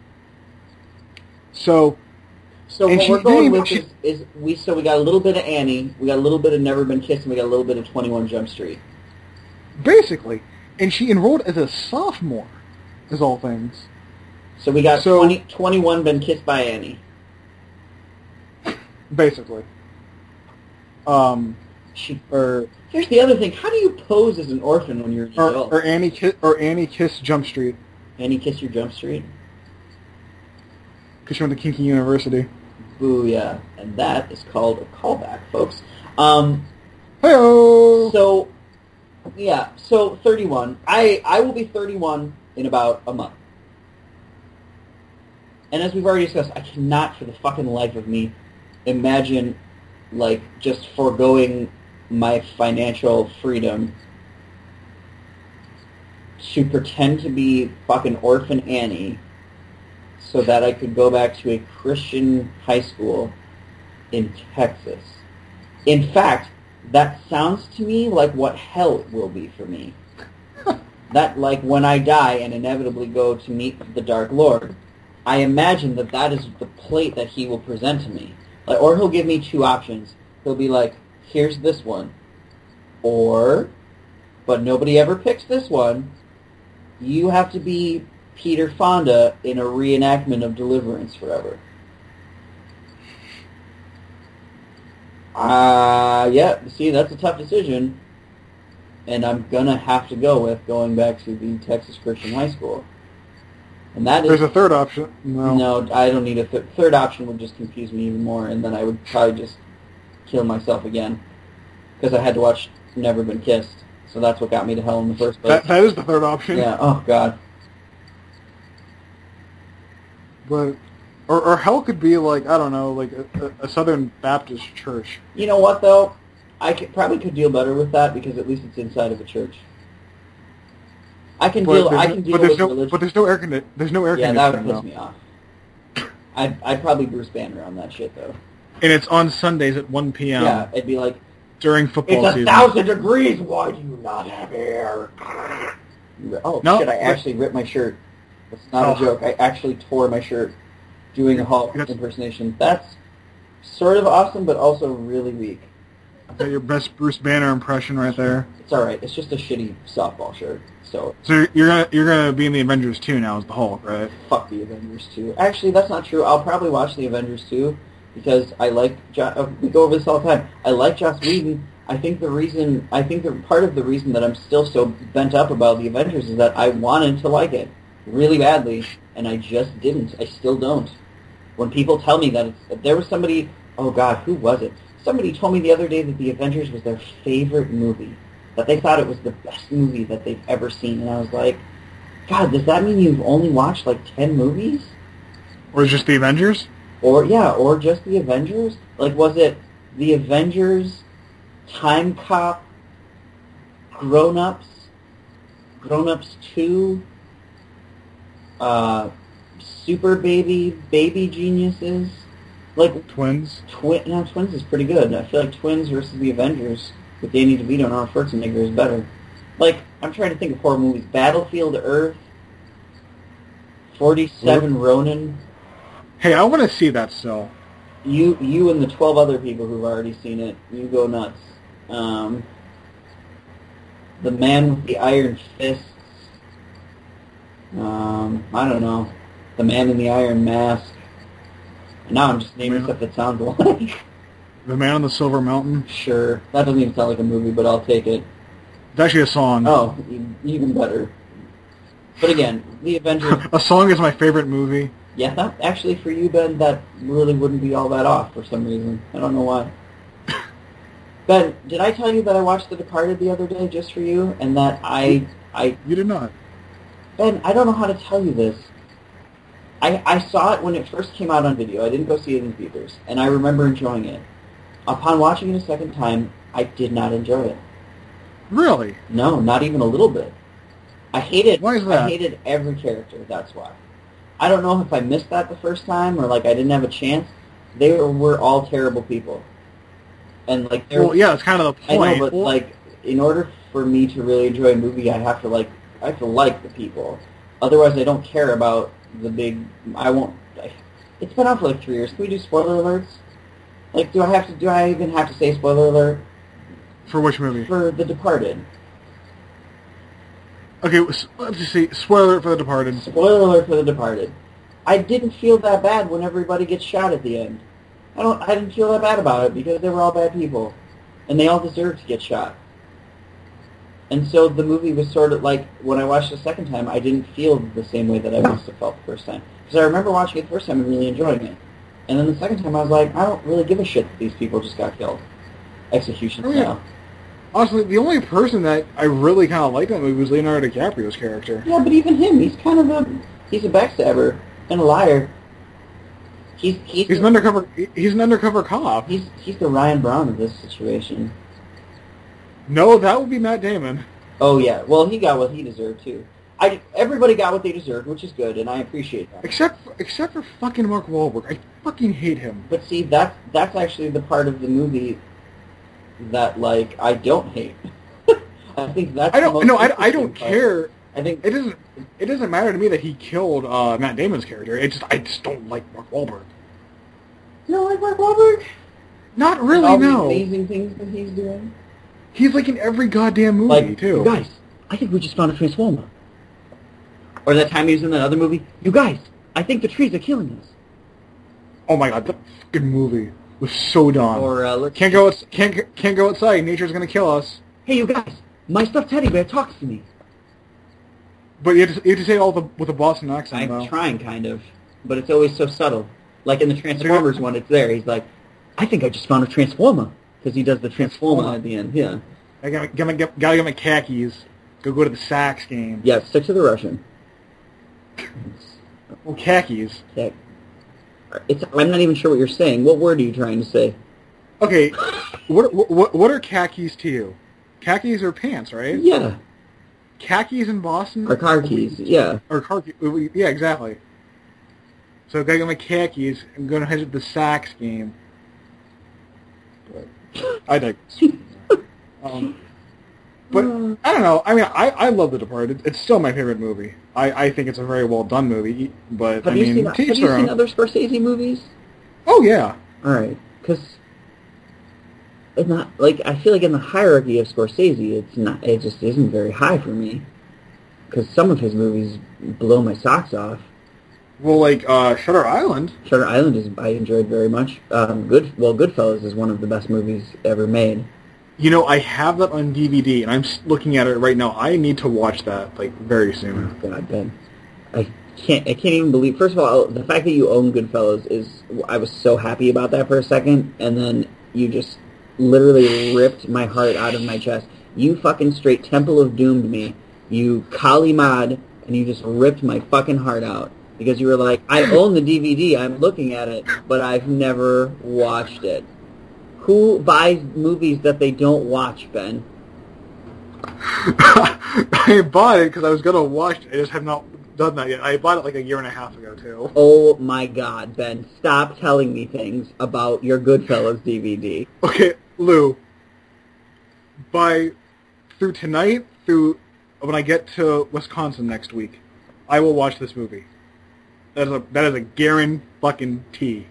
So and what she we're going didn't with even- is we got a little bit of Annie, we got a little bit of Never Been Kissed, and we got a little bit of 21 Jump Street. basically, and she enrolled as a sophomore, is all things. So we got So- 21 Been Kissed by Annie. Basically. Here's the other thing. How do you pose as an orphan when you're an adult? Or Annie Kiss Jump Street Annie Kiss Your Jump Street? because she went to Kinky University. Booyah. And that is called a callback, folks. Hey-o! So 31. I will be 31 in about a month. And as we've already discussed, I cannot for the fucking life of me imagine, like, just foregoing my financial freedom to pretend to be fucking Orphan Annie so that I could go back to a Christian high school in Texas. In fact, that sounds to me like what hell will be for me. That, like, when I die and inevitably go to meet the Dark Lord, I imagine that is the plate that he will present to me. Like, or he'll give me two options. He'll be like, here's this one. Or, but nobody ever picks this one, you have to be Peter Fonda in a reenactment of Deliverance Forever. Yeah, see, that's a tough decision. And I'm going to have to go with going back to the Texas Christian High School. And that is... There's a third option. No, I don't need a third option. Would just confuse me even more, and then I would probably just kill myself again. Because I had to watch Never Been Kissed. So that's what got me to hell in the first place. That is the third option. Yeah, oh God. But... Or hell could be like, I don't know, like a Southern Baptist church. You know what, though? I probably could deal better with that, because at least it's inside of a church. I can deal with religion. But there's no air conditioning. Yeah, that would piss though. me off. I'd probably Bruce Banner on that shit, though. And it's on Sundays at 1 p.m. Yeah, it'd be like, during football it's season. 1,000 degrees, why do you not have air? Oh, No, shit, I actually ripped my shirt. That's not a joke. I actually tore my shirt doing a Hulk impersonation. That's sort of awesome, but also really weak. Got your best Bruce Banner impression right there. It's alright. It's just a shitty softball shirt. So you're gonna be in the Avengers 2 now as the Hulk, right? fuck the Avengers 2. Actually, that's not true. I'll probably watch the Avengers 2 because I like we go over this all the time. I like Joss Whedon. I think part of the reason that I'm still so bent up about the Avengers is that I wanted to like it really badly, and I just didn't. I still don't. When people tell me that there was somebody, oh God, who was it? Somebody told me the other day that the Avengers was their favorite movie, that they thought it was the best movie that they've ever seen, and I was like, God, does that mean you've only watched like 10 movies? Or just the Avengers? Or just the Avengers? Like, was it the Avengers, Time Cop, Grown Ups 2, Super Baby Geniuses? Like, Twins? Twins is pretty good. I feel like Twins versus the Avengers with Danny DeVito and Arnold Schwarzenegger is better. Like, I'm trying to think of horror movies. Battlefield Earth, 47 Ronin. Hey, I want to see that still. You and the 12 other people who've already seen it, you go nuts. The Man with the Iron Fists. I don't know. The Man in the Iron Mask. Now I'm just naming stuff that sounds like. The Man on the Silver Mountain? Sure. That doesn't even sound like a movie, but I'll take it. It's actually a song. Oh, even better. But again, the Avengers... A song is my favorite movie. Yeah, that actually for you, Ben, that really wouldn't be all that off for some reason. I don't know why. Ben, did I tell you that I watched The Departed the other day just for you? And that I... You did not. Ben, I don't know how to tell you this. I saw it when it first came out on video. I didn't go see it in theaters. And I remember enjoying it. Upon watching it a second time, I did not enjoy it. Really? No, not even a little bit. I hated... Why is that? I hated every character, that's why. I don't know if I missed that the first time or, like, I didn't have a chance. They were all terrible people. And, like... Well, yeah, it's kind of the point. I know, but, like, in order for me to really enjoy a movie, I have to like the people. Otherwise, I don't care about the big... I won't... It's been out for like 3 years. Can we do spoiler alerts? Like, do I even have to say spoiler alert? For which movie? For The Departed. Okay, let's just see. Spoiler alert for The Departed. Spoiler alert for The Departed. I didn't feel that bad when everybody gets shot at the end. I didn't feel that bad about it because they were all bad people. And they all deserved to get shot. And so the movie was sort of like, when I watched it the second time, I didn't feel the same way that I must have felt the first time. Because I remember watching it the first time and really enjoying it. And then the second time I was like, I don't really give a shit that these people just got killed. Execution style. Honestly, the only person that I really kind of liked in that movie was Leonardo DiCaprio's character. Yeah, but even him, he's kind of he's a backstabber and a liar. He's an undercover cop. He's the Ryan Brown of this situation. No, that would be Matt Damon. Oh yeah, well he got what he deserved too. Everybody got what they deserved, which is good, and I appreciate that. Except for fucking Mark Wahlberg. I fucking hate him. But see, that's actually the part of the movie that like I don't hate. I think that's I don't part. care. I think it doesn't matter to me that he killed Matt Damon's character. I just don't like Mark Wahlberg. You don't like Mark Wahlberg? Not really, all no. the amazing things that he's doing. He's like in every goddamn movie too. You guys, I think we just found a transformer. Or that time he was in that other movie. You guys, I think the trees are killing us. Oh my god, that fucking movie was so dumb. Or can't go outside. Nature's gonna kill us. Hey, you guys, my stuffed teddy bear talks to me. But you have to say all with a Boston accent. I'm though. trying, kind of, but it's always so subtle. Like in the Transformers one, it's there. He's like, I think I just found a transformer because he does the transformer at the end. Yeah. I gotta get my khakis. Go to the Sox game. Yeah, stick to the Russian. Well, khakis. Yeah. I'm not even sure what you're saying. What word are you trying to say? Okay, what are khakis to you? Khakis are pants, right? Yeah. Khakis in Boston? Or car keys, yeah. Or car keys, yeah, exactly. So I gotta get my khakis. I'm gonna head to the Sox game. But I digress. But I don't know. I mean, I love The Departed. It's still my favorite movie. I think it's a very well done movie. But Have you seen other Scorsese movies? Oh yeah. All right, because it's not like I feel like in the hierarchy of Scorsese, it's not. It just isn't very high for me. Because some of his movies blow my socks off. Well, like Shutter Island. Shutter Island I enjoyed very much. Goodfellas is one of the best movies ever made. You know, I have that on DVD, and I'm looking at it right now. I need to watch that, like, very soon. Oh, God, Ben. I can't even believe... First of all, the fact that you own Goodfellas is... I was so happy about that for a second, and then you just literally ripped my heart out of my chest. You fucking straight Temple of Doomed me. You Kali Mad, and you just ripped my fucking heart out. Because you were like, I own the DVD, I'm looking at it, but I've never watched it. Who buys movies that they don't watch, Ben? I bought it because I was going to watch it. I just have not done that yet. I bought it like a year and a half ago, too. Oh, my God, Ben. Stop telling me things about your Goodfellas DVD. Okay, Lou. Through tonight, when I get to Wisconsin next week, I will watch this movie. That is a guarantee.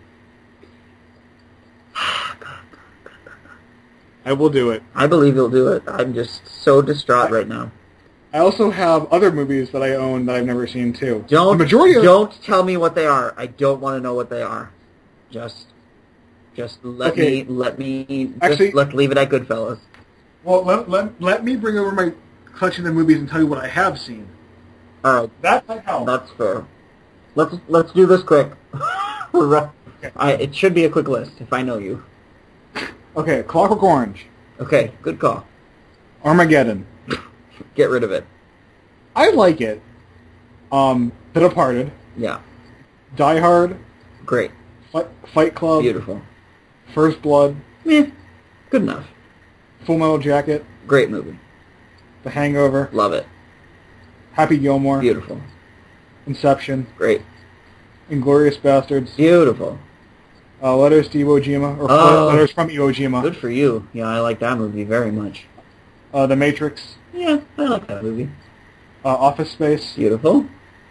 I will do it. I believe you'll do it. I'm just so distraught right now. I also have other movies that I own that I've never seen too. Don't tell me what they are. I don't want to know what they are. Just let me let's leave it at Goodfellas. Well, let me bring over my collection of movies and tell you what I have seen. All right, that might help. That's fair. Let's do this quick. Okay. It should be a quick list if I know you. Okay, Clockwork Orange. Okay, good call. Armageddon. Get rid of it. I like it. The Departed. Yeah. Die Hard. Great. Fight Club. Beautiful. First Blood. Good enough. Full Metal Jacket. Great movie. The Hangover. Love it. Happy Gilmore. Beautiful. Inception. Great. Inglourious Bastards. Beautiful. Letters to Iwo Jima, or Letters from Iwo Jima. Good for you. Yeah, I like that movie very much. The Matrix. Yeah, I like that movie. Office Space. Beautiful.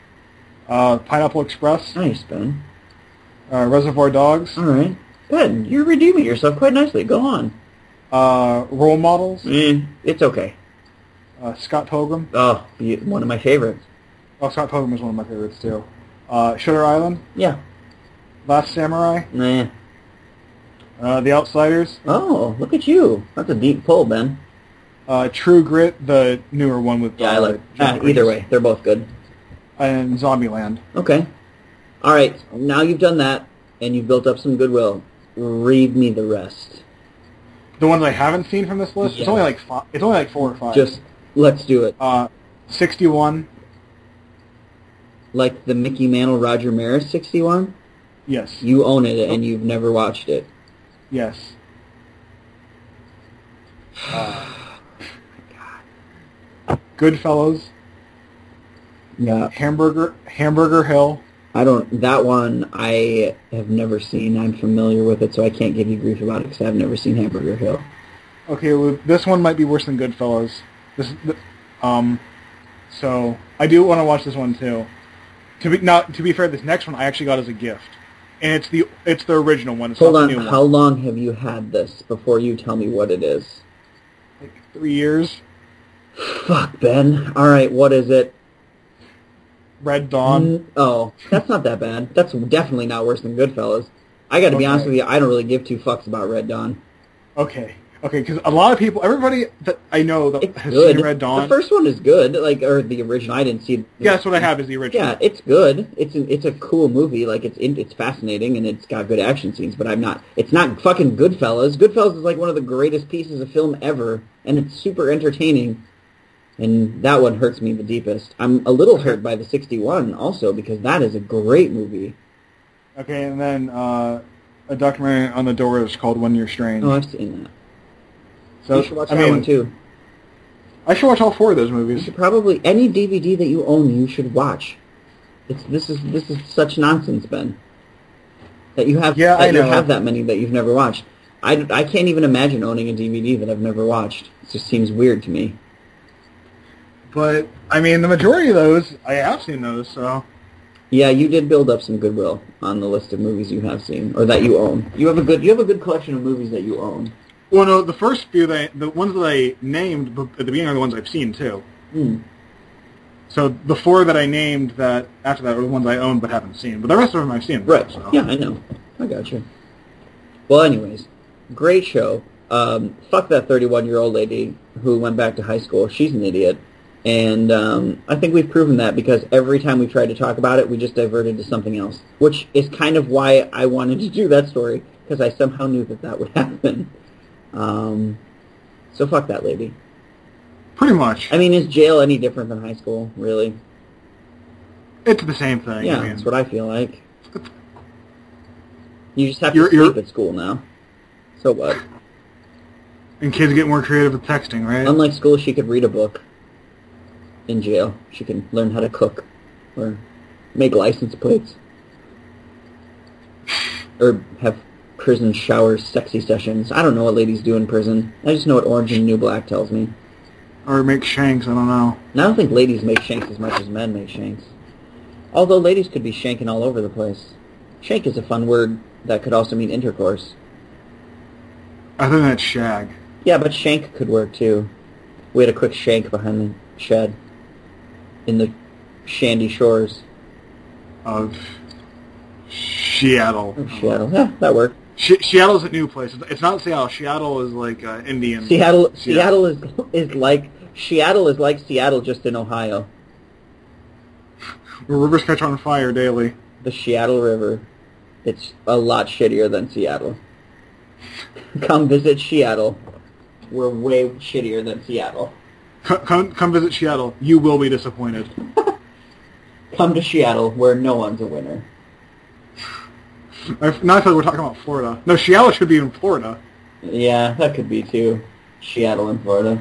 Pineapple Express, Nice, Ben. Reservoir Dogs, All right. Ben, you're redeeming yourself quite nicely. Go on. Role Models, It's okay. Scott Pilgrim. Oh, one of my favorites. Oh, Scott Pilgrim is one of my favorites too. Shutter Island, Yeah. Last Samurai, Nah. The Outsiders, Oh, look at you. That's a deep pull, Ben. True Grit, the newer one with Yeah, I like Jeff either Bridges, way. They're both good. and Zombieland. Okay. All right. Now you've done that, and you've built up some goodwill. Read me the rest. The ones I haven't seen from this list, Yes. it's only like it's only like 4 or 5. Just let's do it. 61, Like the Mickey Mantle Roger Maris 61. yes, You own it, and you've never watched it. yes. Goodfellas, Yeah. Hamburger Hill, I don't. That one I have never seen. I'm familiar with it, so I can't give you grief about it because I've never seen Hamburger Hill. Okay, well, this one might be worse than Goodfellas. So I do want to watch this one too. To be fair, this next one I actually got as a gift, and it's the original one. It's Hold not on. the new How one. long have you had this before you tell me what it is? Like 3 years. Fuck, Ben. All right, what is it? Red Dawn. Oh, that's not that bad. That's definitely not worse than Goodfellas. I got to be honest with you. I don't really give two fucks about Red Dawn. Okay, because a lot of people, everybody that I know that It's has good. seen Red Dawn. The first one is good, or the original. I didn't see. Yeah, that's what I have is the original. Yeah, it's good. It's a cool movie. Like it's fascinating and it's got good action scenes. But it's not fucking Goodfellas. Goodfellas is like one of the greatest pieces of film ever, and it's super entertaining. And that one hurts me the deepest. I'm a little hurt by the 61 also because that is a great movie. Okay, and then a documentary on the Doors called When You're Strange. Oh, I've seen that. So You should watch that one too. I should watch all 4 of those You movies. should probably any DVD that you own, you should watch. This is such nonsense, Ben. That you have Yeah, that I you know. have that many that you've never watched. I can't even imagine owning a DVD that I've never watched. It just seems weird to me. But I mean, the majority of those I have seen those. So Yeah, you did build up some goodwill on the list of movies you have seen or that you own. You have a good collection of movies that you own. well, no, the first few the ones that I named at the beginning are the ones I've seen too. So the 4 that I named that after that are the ones I own but haven't seen. But the rest of them I've seen. Right. So. Yeah, I know. I got you. Well, anyways, great show. Fuck that 31-year-old lady who went back to high school. She's an idiot. And I think we've proven that because every time we tried to talk about it, we just diverted to something else, which is kind of why I wanted to do that story, because I somehow knew that would happen. So fuck that lady. Pretty much. I mean, is jail any different than high school, really? It's the same thing. Yeah, I mean, that's what I feel like. You just have to sleep at school now. So what? And kids get more creative with texting, right? Unlike school, she could read a book. In jail, she can learn how to cook or make license plates or have prison shower sexy sessions. I don't know what ladies do in prison. I just know what Orange and New Black tells me. Or make shanks, I don't know. And I don't think ladies make shanks as much as men make shanks. Although ladies could be shanking all over the place. Shank is a fun word that could also mean intercourse. I think that's shag. Yeah, but shank could work too. We had a quick shank behind the shed in the Shandy Shores Of Seattle. of Seattle. Yeah, that worked. Seattle's a new place. It's not Seattle. Seattle is like Indian. Seattle is like Seattle just in Ohio. Where rivers catch on fire daily. The Seattle River. It's a lot shittier than Seattle. Come visit Seattle. We're way shittier than Seattle. Come visit Seattle. You will be disappointed. Come to Seattle, where no one's a winner. Now I feel like we're talking about Florida. No, Seattle should be in Florida. Yeah, that could be too. Seattle in Florida.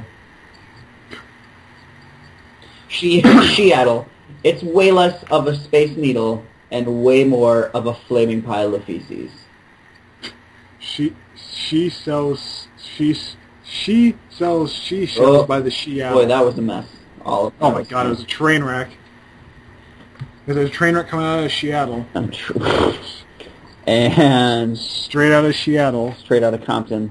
Seattle. It's way less of a space needle and way more of a flaming pile of feces. She sells seashells by the Seattle. Boy, that was a mess. Oh my god, it was a train wreck. There's a train wreck coming out of Seattle. And Straight out of Seattle. straight out of Compton.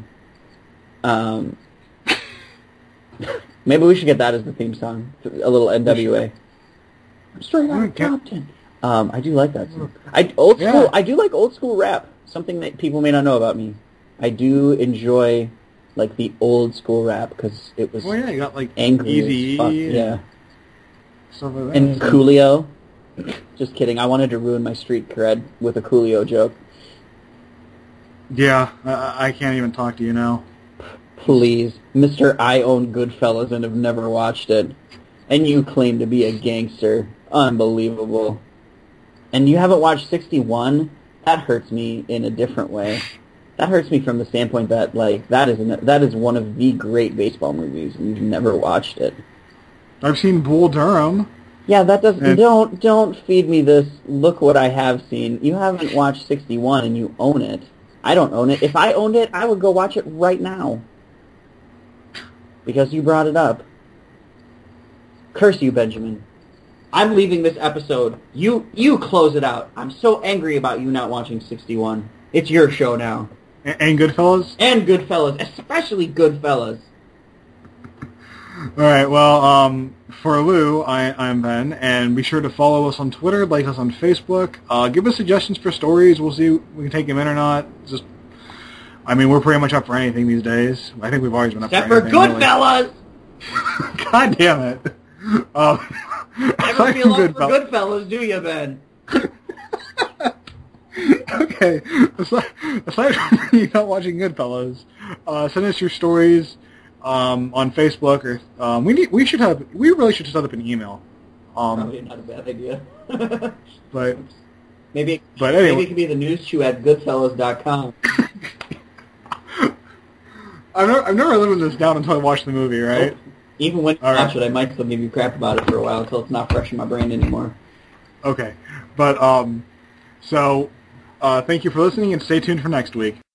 Maybe we should get that as the theme song. A little NWA. Straight out of Compton. I do like that song. I do like old school rap. Something that people may not know about me. I do enjoy like the old school rap because it was Well, yeah, you got like angry Easy as fuck. Yeah. stuff like that. And Coolio. Just kidding. I wanted to ruin my street cred with a Coolio joke. Yeah, I can't even talk to you now. Please. Mr. I own Goodfellas and have never watched it. And you claim to be a gangster. Unbelievable. And you haven't watched 61? That hurts me in a different way. That hurts me from the standpoint that, like, that is one of the great baseball movies, and you've never watched it. I've seen Bull Durham. Yeah, that doesn't... Don't feed me this, look what I have seen. You haven't watched 61, and you own it. I don't own it. If I owned it, I would go watch it right now. Because you brought it up. Curse you, Benjamin. I'm leaving this episode. You close it out. I'm so angry about you not watching 61. It's your show now. And Goodfellas? And Goodfellas. Especially Goodfellas. Alright, well, for Lou, I'm Ben, and be sure to follow us on Twitter, like us on Facebook. Give us suggestions for stories. We'll see if we can take them in or not. We're pretty much up for anything these days. I think we've always been up Except for for anything. Goodfellas! Really. God damn it. Never feel up for Goodfellas, do you, Ben? Okay, aside from you not watching Goodfellas, send us your stories on Facebook, or we really should set up an email. Probably not a bad idea. But maybe anyway. it could be the news chew at goodfellas.com. I've never lived this down until I watched the movie, right? Oh, even when you All watch right. it, I might still give you crap about it for a while until it's not fresh in my brain anymore. Okay, but so thank you for listening, and stay tuned for next week.